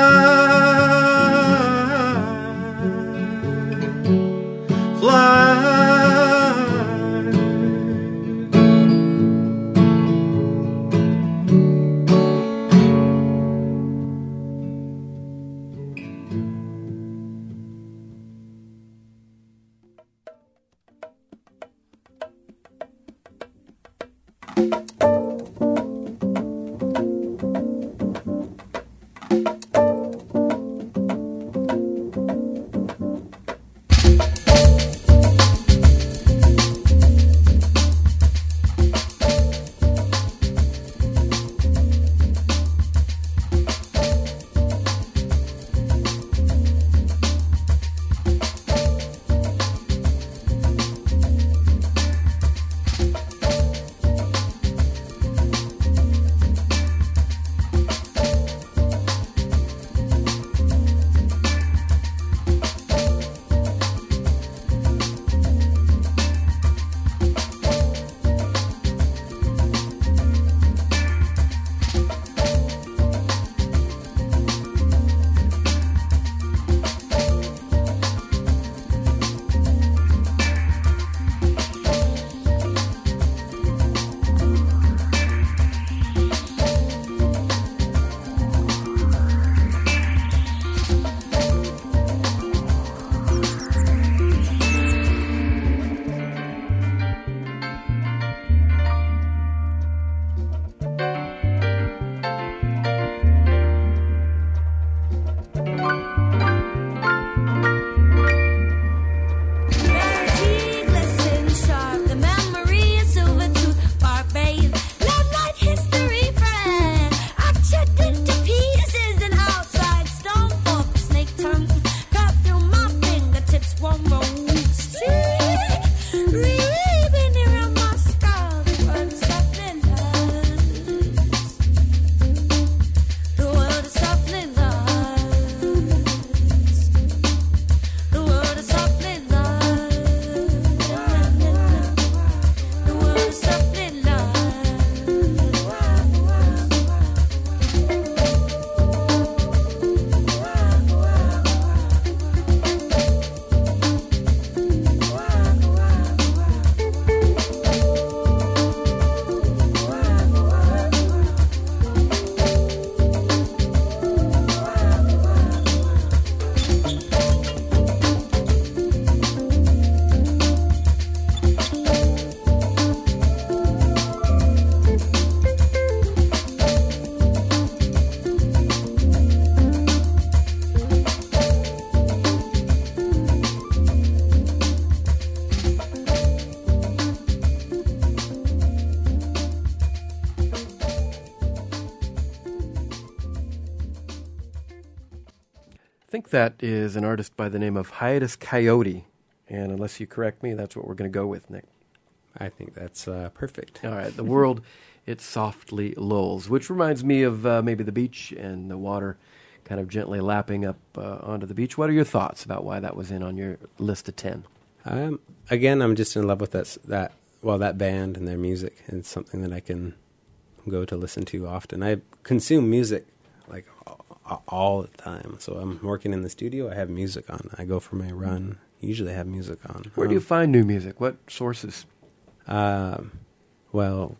I think that is an artist by the name of Hiatus Coyote. And unless you correct me, that's what we're going to go with, Nick. I think that's perfect. All right. The world, it softly lulls, which reminds me of maybe the beach and the water kind of gently lapping up onto the beach. What are your thoughts about why that was in on your list of 10? Again, I'm just in love with that band and their music. And it's something that I can go to listen to often. I consume music like all the time. So I'm working in the studio. I have music on. I go for my run. Usually I have music on. Where do you find new music? What sources? Well,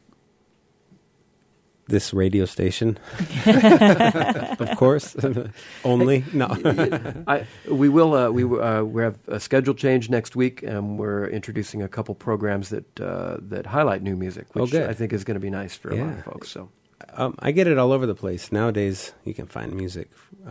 this radio station, of course. Only no. We have a schedule change next week, and we're introducing a couple programs that highlight new music, which I think is going to be nice for a lot of folks. So, I get it all over the place nowadays. You can find music.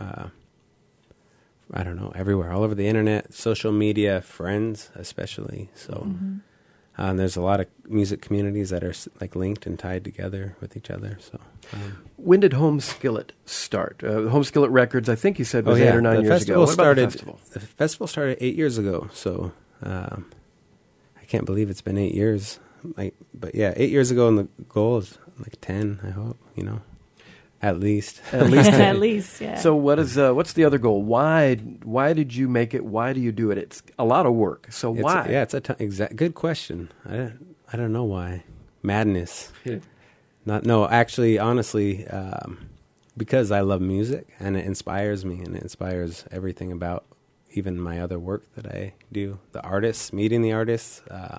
I don't know, everywhere, all over the internet, social media, friends especially. So there's a lot of music communities that are like linked and tied together with each other. So when did Home Skillet start? Home Skillet Records, I think you said, was 8 or 9 years ago. What about the festival? The festival started 8 years ago. So I can't believe it's been 8 years. But yeah, 8 years ago, and the goal is like 10, I hope, At least. At least. At least, yeah. So what's the other goal? Why did you make it? Why do you do it? It's a lot of work. So why? It's a good question. I don't know why. Madness. Actually, honestly, because I love music and it inspires me and it inspires everything about even my other work that I do. The artists, meeting the artists,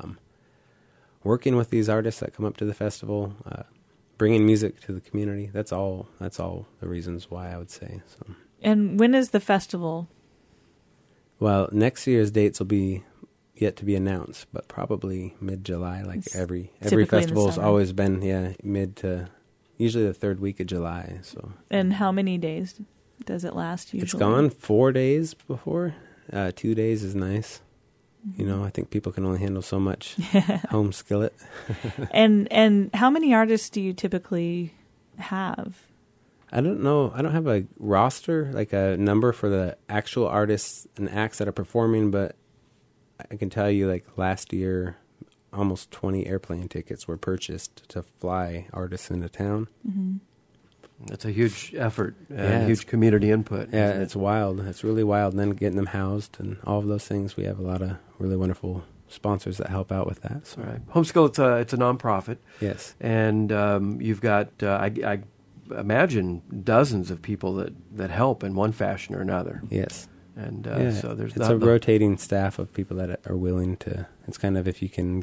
working with these artists that come up to the festival, bringing music to the community. That's all the reasons why I would say. So. And when is the festival? Well, next year's dates will be yet to be announced, but probably mid-July. Like every festival has always been mid to usually the third week of July. So. And how many days does it last usually? It's gone 4 days before. 2 days is nice. I think people can only handle so much. Home Skillet. And how many artists do you typically have? I don't know. I don't have a roster, like a number for the actual artists and acts that are performing, but I can tell you, like last year, almost 20 airplane tickets were purchased to fly artists into town. Mm-hmm. That's a huge effort, huge community input. Yeah, it's wild. It's really wild. And then getting them housed and all of those things. We have a lot of really wonderful sponsors that help out with that. So. Right. Home Skillet, it's a nonprofit. Yes. And you've got, I imagine, dozens of people that help in one fashion or another. Yes. And so there's a rotating staff of people that are willing to. It's kind of if you can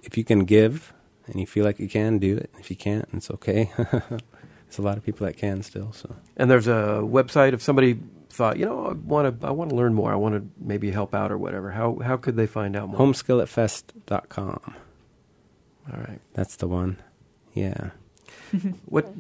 give and you feel like you can, do it. If you can't, it's okay. There's a lot of people that can still. So. And there's a website. If somebody thought, I want to learn more, I want to maybe help out or whatever, how could they find out more? Homeskilletfest.com. All right. That's the one. Yeah. What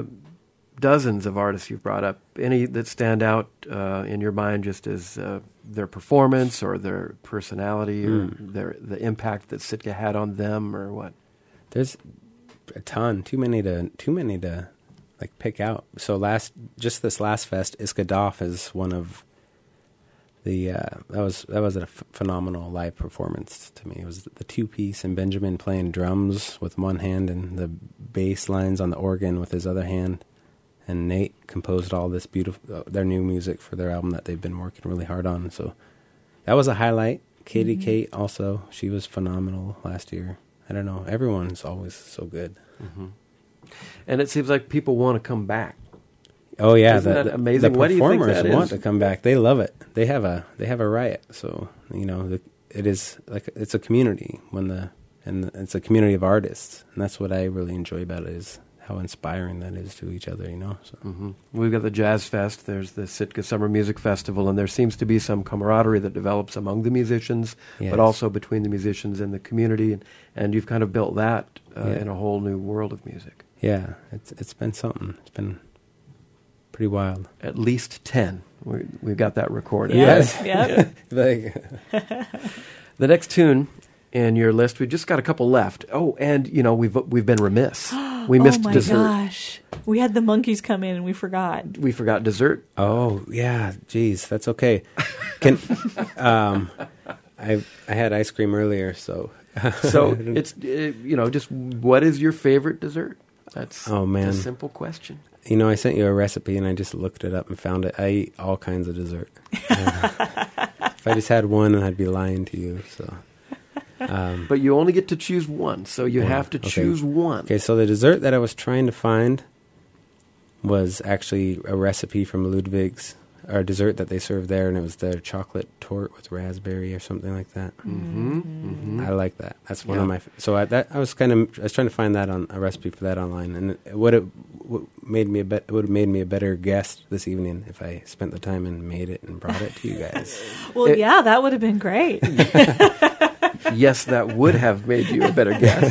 dozens of artists you've brought up, any that stand out in your mind just as their performance or their personality or the impact that Sitka had on them or what? There's a ton. Too many to like pick out. So this last fest, Iskadov is one of the that was a phenomenal live performance to me. It was the 2-piece and Benjamin playing drums with one hand and the bass lines on the organ with his other hand, and Nate composed all this beautiful their new music for their album that they've been working really hard on. So that was a highlight. Katie Kate also, she was phenomenal last year. I don't know, everyone's always so good. Mm-hmm. And it seems like people want to come back. Oh yeah, isn't that amazing? The what do you think performers that want is? to come back. They love it. They have a riot. So it is like it's a community it's a community of artists, and that's what I really enjoy about it is how inspiring that is to each other. So We've got the Jazz Fest. There's the Sitka Summer Music Festival, and there seems to be some camaraderie that develops among the musicians, but also between the musicians and the community. And you've kind of built that in a whole new world of music. Yeah, it's been something. It's been pretty wild. At least 10. We've got that recorded. Yes. Yep. The next tune in your list, we've just got a couple left. Oh, and we've been remiss. We missed oh my dessert. gosh. We had the monkeys come in and we forgot. We forgot dessert. Oh yeah, geez, that's okay. Can I had ice cream earlier, so So it's just what is your favorite dessert? That's Oh, man. a simple question. I sent you a recipe and I just looked it up and found it. I eat all kinds of dessert. If I just had one, I'd be lying to you. So, But you only get to choose one, so you have to Okay. choose one. Okay, so the dessert that I was trying to find was actually a recipe from Ludwig's, or a dessert that they served there, and it was their chocolate torte with raspberry or something like that. I like that. That's one of my. So I was trying to find that on a recipe for that online, and it would have made me a better guest this evening if I spent the time and made it and brought it to you guys. Well, yeah, that would have been great. Yes, that would have made you a better guest.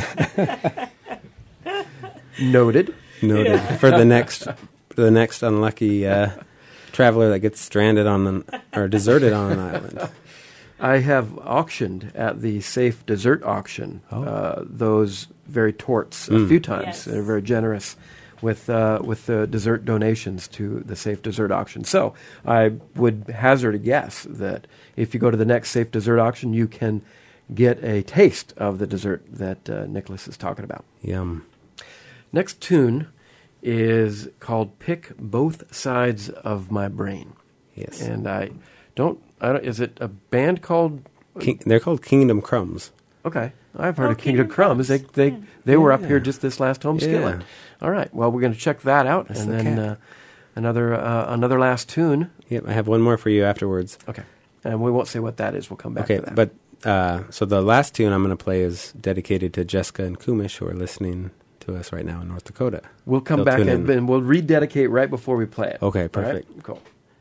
Noted. For the next unlucky traveler that gets stranded or deserted on an island. I have auctioned at the Safe Dessert Auction those very torts a few times. Yes. They're very generous with the dessert donations to the Safe Dessert Auction. So I would hazard a guess that if you go to the next Safe Dessert Auction, you can get a taste of the dessert that Nicholas is talking about. Yum. Next tune is called "Pick Both Sides of My Brain." Yes. And I don't. Is it a band called? They're called Kingdom Crumbs. Okay, I've heard of Kingdom Kingdom Crumbs. They were up here just this last home Yeah. skillet. All right. Well, we're going to check that out, That's and the then cat. another last tune. Yep, I have one more for you afterwards. Okay, and we won't say what that is. We'll come back Okay, to that. but so the last tune I'm going to play is dedicated to Jessica and Kumish, who are listening to us right now in North Dakota. we'll come They'll back tune and, in. and we'll rededicate right before we play it. Okay, All right? perfect. Cool.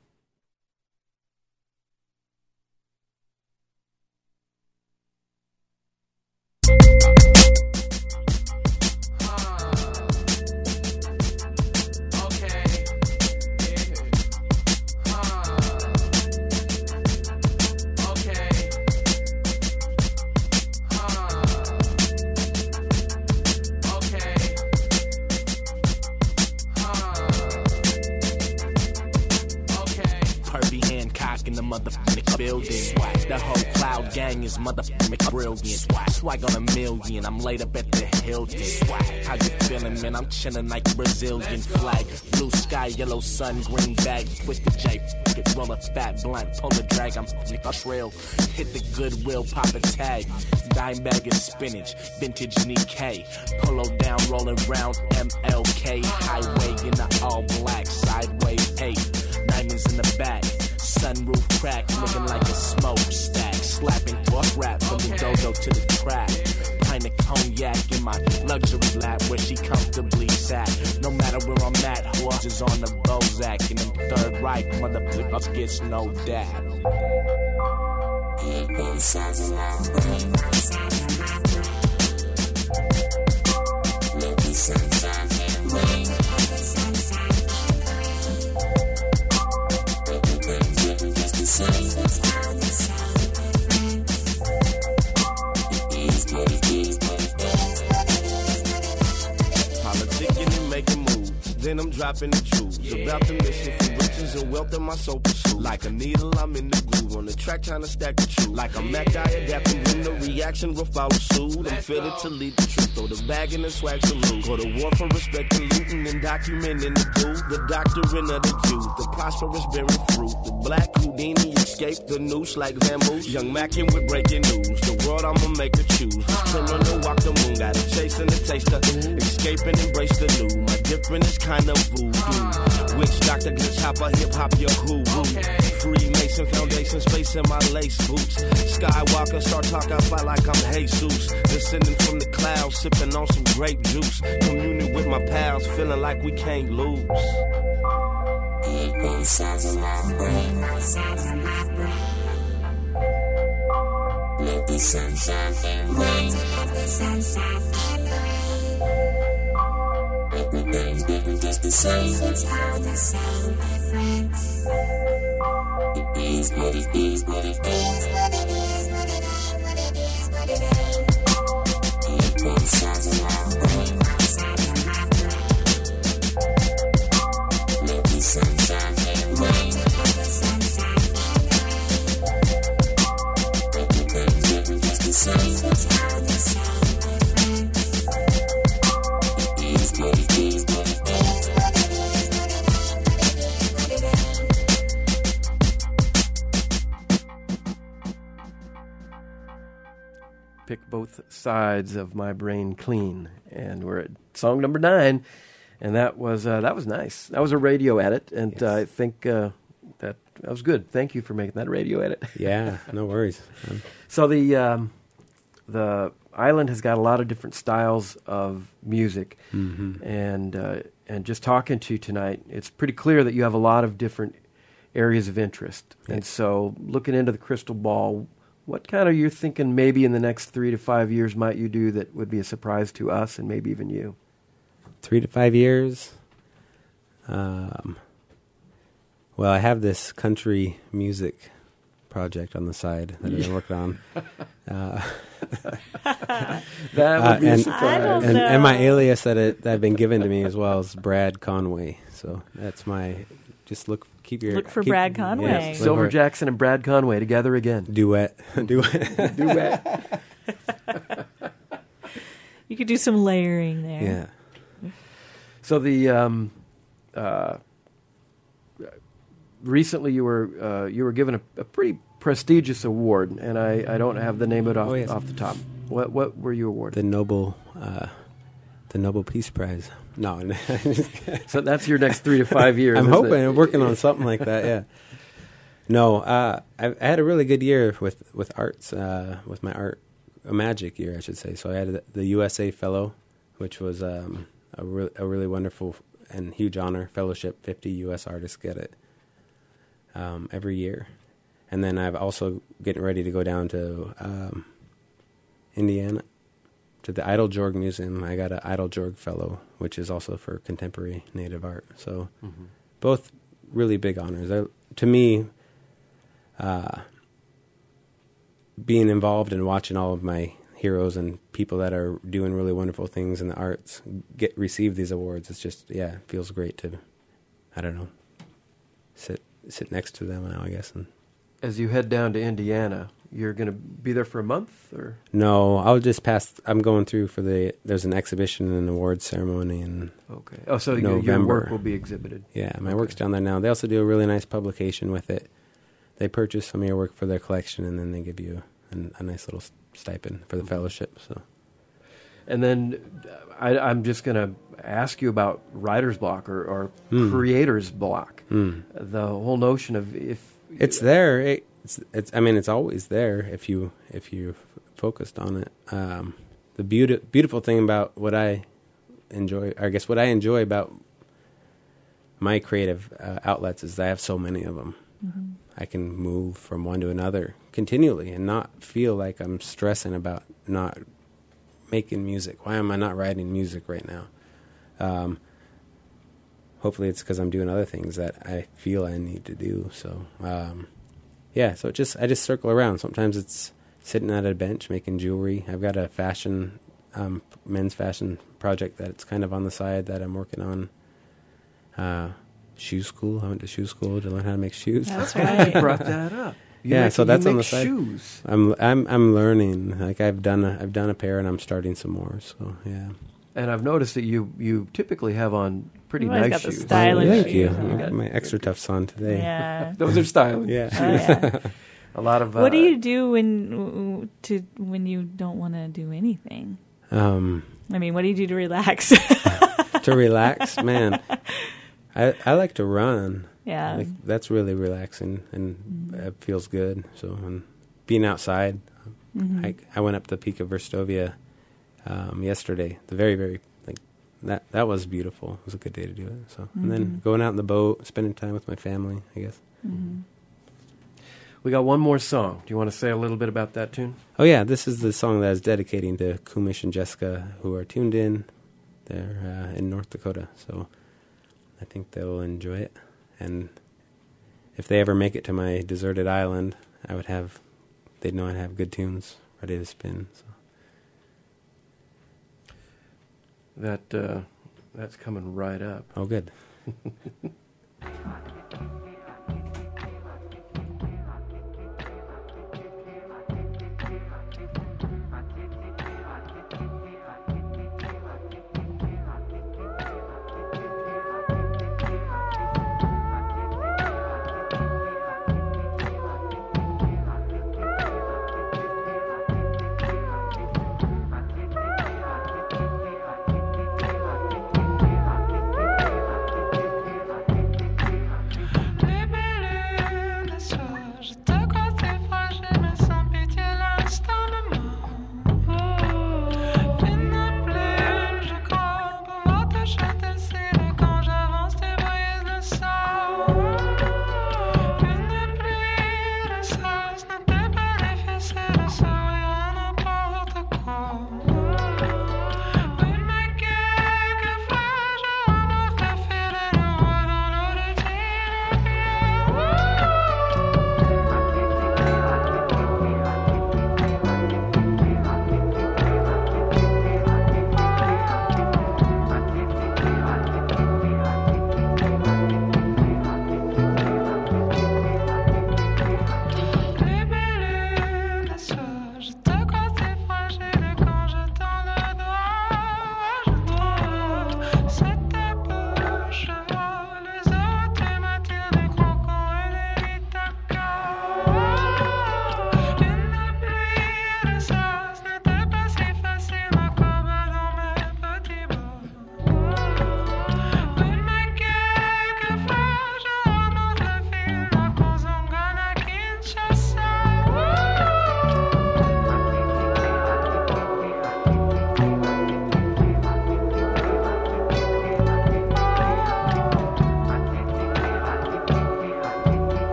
Herbie Hancock in the motherfucking building. The whole Cloud gang is motherfucking brilliant. Swag on a million, I'm laid up at the Hilton. How you feeling, man? I'm chilling like Brazilian flag. Blue sky, yellow sun, green bag. Twisted J, it roll a fat blunt, pull a drag, I'm a trail. Hit the Goodwill, pop a tag. Dime bag of spinach, vintage Nikkei. Polo down, rolling round, MLK. Highway in the all black, sideways 8. Diamonds in the back, sunroof crack, looking like a smokestack. Slapping off rap from the dojo to the track. Pint of cognac in my luxury lap where she comfortably sat. No matter where I'm at, horses on the Bozak. In the Third Reich, motherfuckers gets no dab. Both sides of my brain. Let the sunshine and rain. Politicking and making moves, then I'm dropping the jewels. About the mission for riches and wealth in my soul pursuit. Like a needle, I'm in the groove on the track trying to stack the truth. Like a Mac guy adapting when the reaction will follow suit. I'm fitted to lead the truth, throw the bag in the swag salute. Go to war for respect and looting and documenting the dude. The doctrine of the youth, the prosperous bearing fruit. The black Houdini escaped the noose like Vamoose. Young Mackin with breaking news. The world I'ma make her choose. This criminal walk the moon, got a chase and a taster. Escape and embrace the new. My difference is kind of voodoo. Witch doctor, glitch hopper, hip hop, your who. Freemason foundation, space in my lace boots. Skywalker, start talking, I fight like I'm Jesus. Descending from the clouds, sipping on some grape juice. Communing with my pals, feeling like we can't lose. Both sides of my brain. Let the sunshine and rain. Everything's different, just the same. It's all the same difference. It is what it is, what it is. Both sides of my brain. pick both sides of my brain clean. And we're at song number 9, and that was nice. That was a radio edit, and Yes. I think that was good. Thank you for making that radio edit. Yeah, no worries. So the island has got a lot of different styles of music, and just talking to you tonight, it's pretty clear that you have a lot of different areas of interest. And so, looking into the crystal ball, what kind of you're thinking maybe in the next 3 to 5 years might you do that would be a surprise to us and maybe even you? 3 to 5 years. Well, I have this country music project on the side that I've been working on. That would be a surprise. I don't know. And my alias that I've been given to me as well is Brad Conway. So that's my. Just look for Brad Conway. Yes, Silver Jackson and Brad Conway together again. Duet. Duet. You could do some layering there. Yeah. So the recently you were given a pretty prestigious award, and I don't have the name of it off the top. What were you awarded? The Nobel Peace Prize. No. So that's your next 3 to 5 years. I'm isn't hoping. it? I'm working on something like that. Yeah. No, I had a really good year with arts, with my art, a magic year, I should say. So I had the USA Fellow, which was a really wonderful and huge honor. Fellowship, 50 U.S. artists get it every year. And then I'm also getting ready to go down to Indiana, to the Idle Jorg Museum. I got an Idle Jorg Fellow, which is also for contemporary native art. So both really big honors. To me, being involved and watching all of my heroes and people that are doing really wonderful things in the arts receive these awards, it's just, it feels great to, I don't know, sit next to them now, I guess. And as you head down to Indiana, you're going to be there for a month, or? No, I'll just pass. I'm going through there's an exhibition and an awards ceremony in Okay. Oh, so November. your work will be exhibited. Yeah, my work's down there now. They also do a really nice publication with it. They purchase some of your work for their collection, and then they give you a nice little stipend for the fellowship. So, and then I'm just going to ask you about writer's block or creator's block. The whole notion of if it's there. It's. I mean, it's always there if you focused on it. The beautiful thing about what I enjoy, I guess, what I enjoy about my creative outlets is that I have so many of them. I can move from one to another continually and not feel like I'm stressing about not making music. Why am I not writing music right now? Hopefully it's because I'm doing other things that I feel I need to do. So, so I just circle around. Sometimes it's sitting at a bench making jewelry. I've got a fashion, men's fashion project that's kind of on the side that I'm working on. Shoe school. I went to shoe school to learn how to make shoes. That's right. You brought that up. So that's on the side. Shoes. I'm learning. Like I've done a pair, and I'm starting some more. So yeah. And I've noticed that you typically have on pretty You always nice got the shoes. stylish Thank shoes. you. You got- My extra tough's on today. Yeah. Those are stylish. Yeah. Oh, yeah. A lot of. What do you do when you don't want to do anything? I mean, what do you do to relax? To relax, man. I like to run. Yeah. Like, that's really relaxing and it feels good. So, and being outside, I went up the peak of Verstovia yesterday. The very, very that was beautiful. It was a good day to do it. So, and then going out in the boat, spending time with my family, I guess. We got one more song. Do you want to say a little bit about that tune? Oh yeah, this is the song that I was dedicating to Kumish and Jessica, who are tuned in. They're in North Dakota, so I think they'll enjoy it. And if they ever make it to my deserted island, they'd know I'd have good tunes ready to spin. So that's coming right up. Oh, good.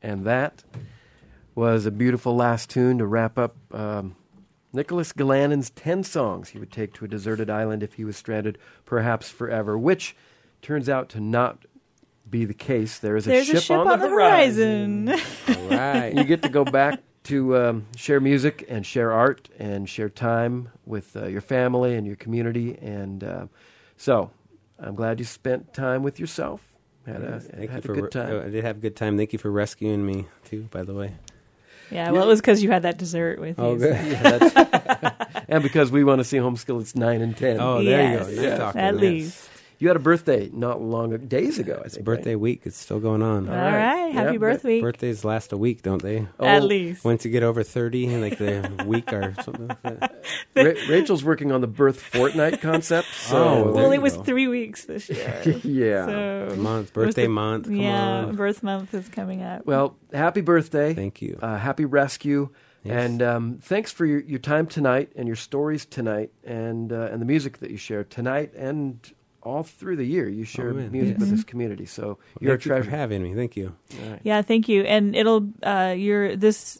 And that was a beautiful last tune to wrap up Nicholas Gillanen's 10 songs he would take to a deserted island if he was stranded, perhaps forever, which turns out to not be the case. There's a ship on the horizon. All right. You get to go back to share music and share art and share time with your family and your community. And so I'm glad you spent time with yourself. Had a good time. I did have a good time. Thank you for rescuing me, too, by the way. Yeah, well, it was because you had that dessert with you. Good. Yeah, and because we want to see Home Skillets 9 and 10. Oh, there you go. Nice at least. You had a birthday not long days ago, I think. It's birthday week. It's still going on. All right. Happy birthday week. Birthdays last a week, don't they? At least. Once you get over 30, like the week or something like that. Rachel's working on the birth fortnight concept. So well, it was 3 weeks this year. Yeah. So birthday month. Come on. Birth month is coming up. Well, happy birthday. Thank you. Happy rescue. Yes. And thanks for your time tonight and your stories tonight and the music that you shared tonight and all through the year. You share music with this community. So you're a treasure. Thank you for having me. Thank you. Right. Yeah, thank you. And it'll this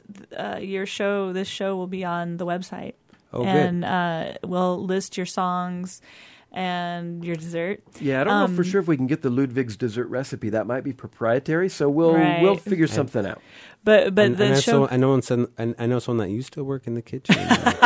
show will be on the website. Oh, and good. We'll list your songs and your dessert. Yeah, I don't know for sure if we can get the Ludwig's dessert recipe. That might be proprietary, so we'll figure something out. But the show. I know someone that used to work in the kitchen,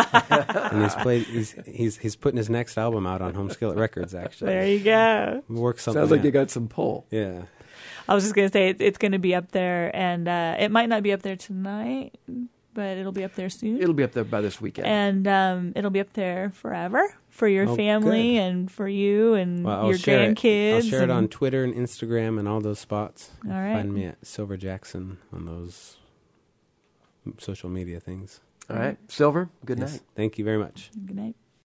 and he's putting his next album out on Home Skillet Records. Actually, there you go. Work something. Sounds like out. you got some pull. Yeah. I was just gonna say it's going to be up there, and it might not be up there tonight, but it'll be up there soon. It'll be up there by this weekend, and it'll be up there forever for your family and for you and your grandkids. I'll share it on Twitter and Instagram and all those spots. All right. Find me at Silver Jackson on those social media things. All right, Silver. Good night. Thank you very much. Good night.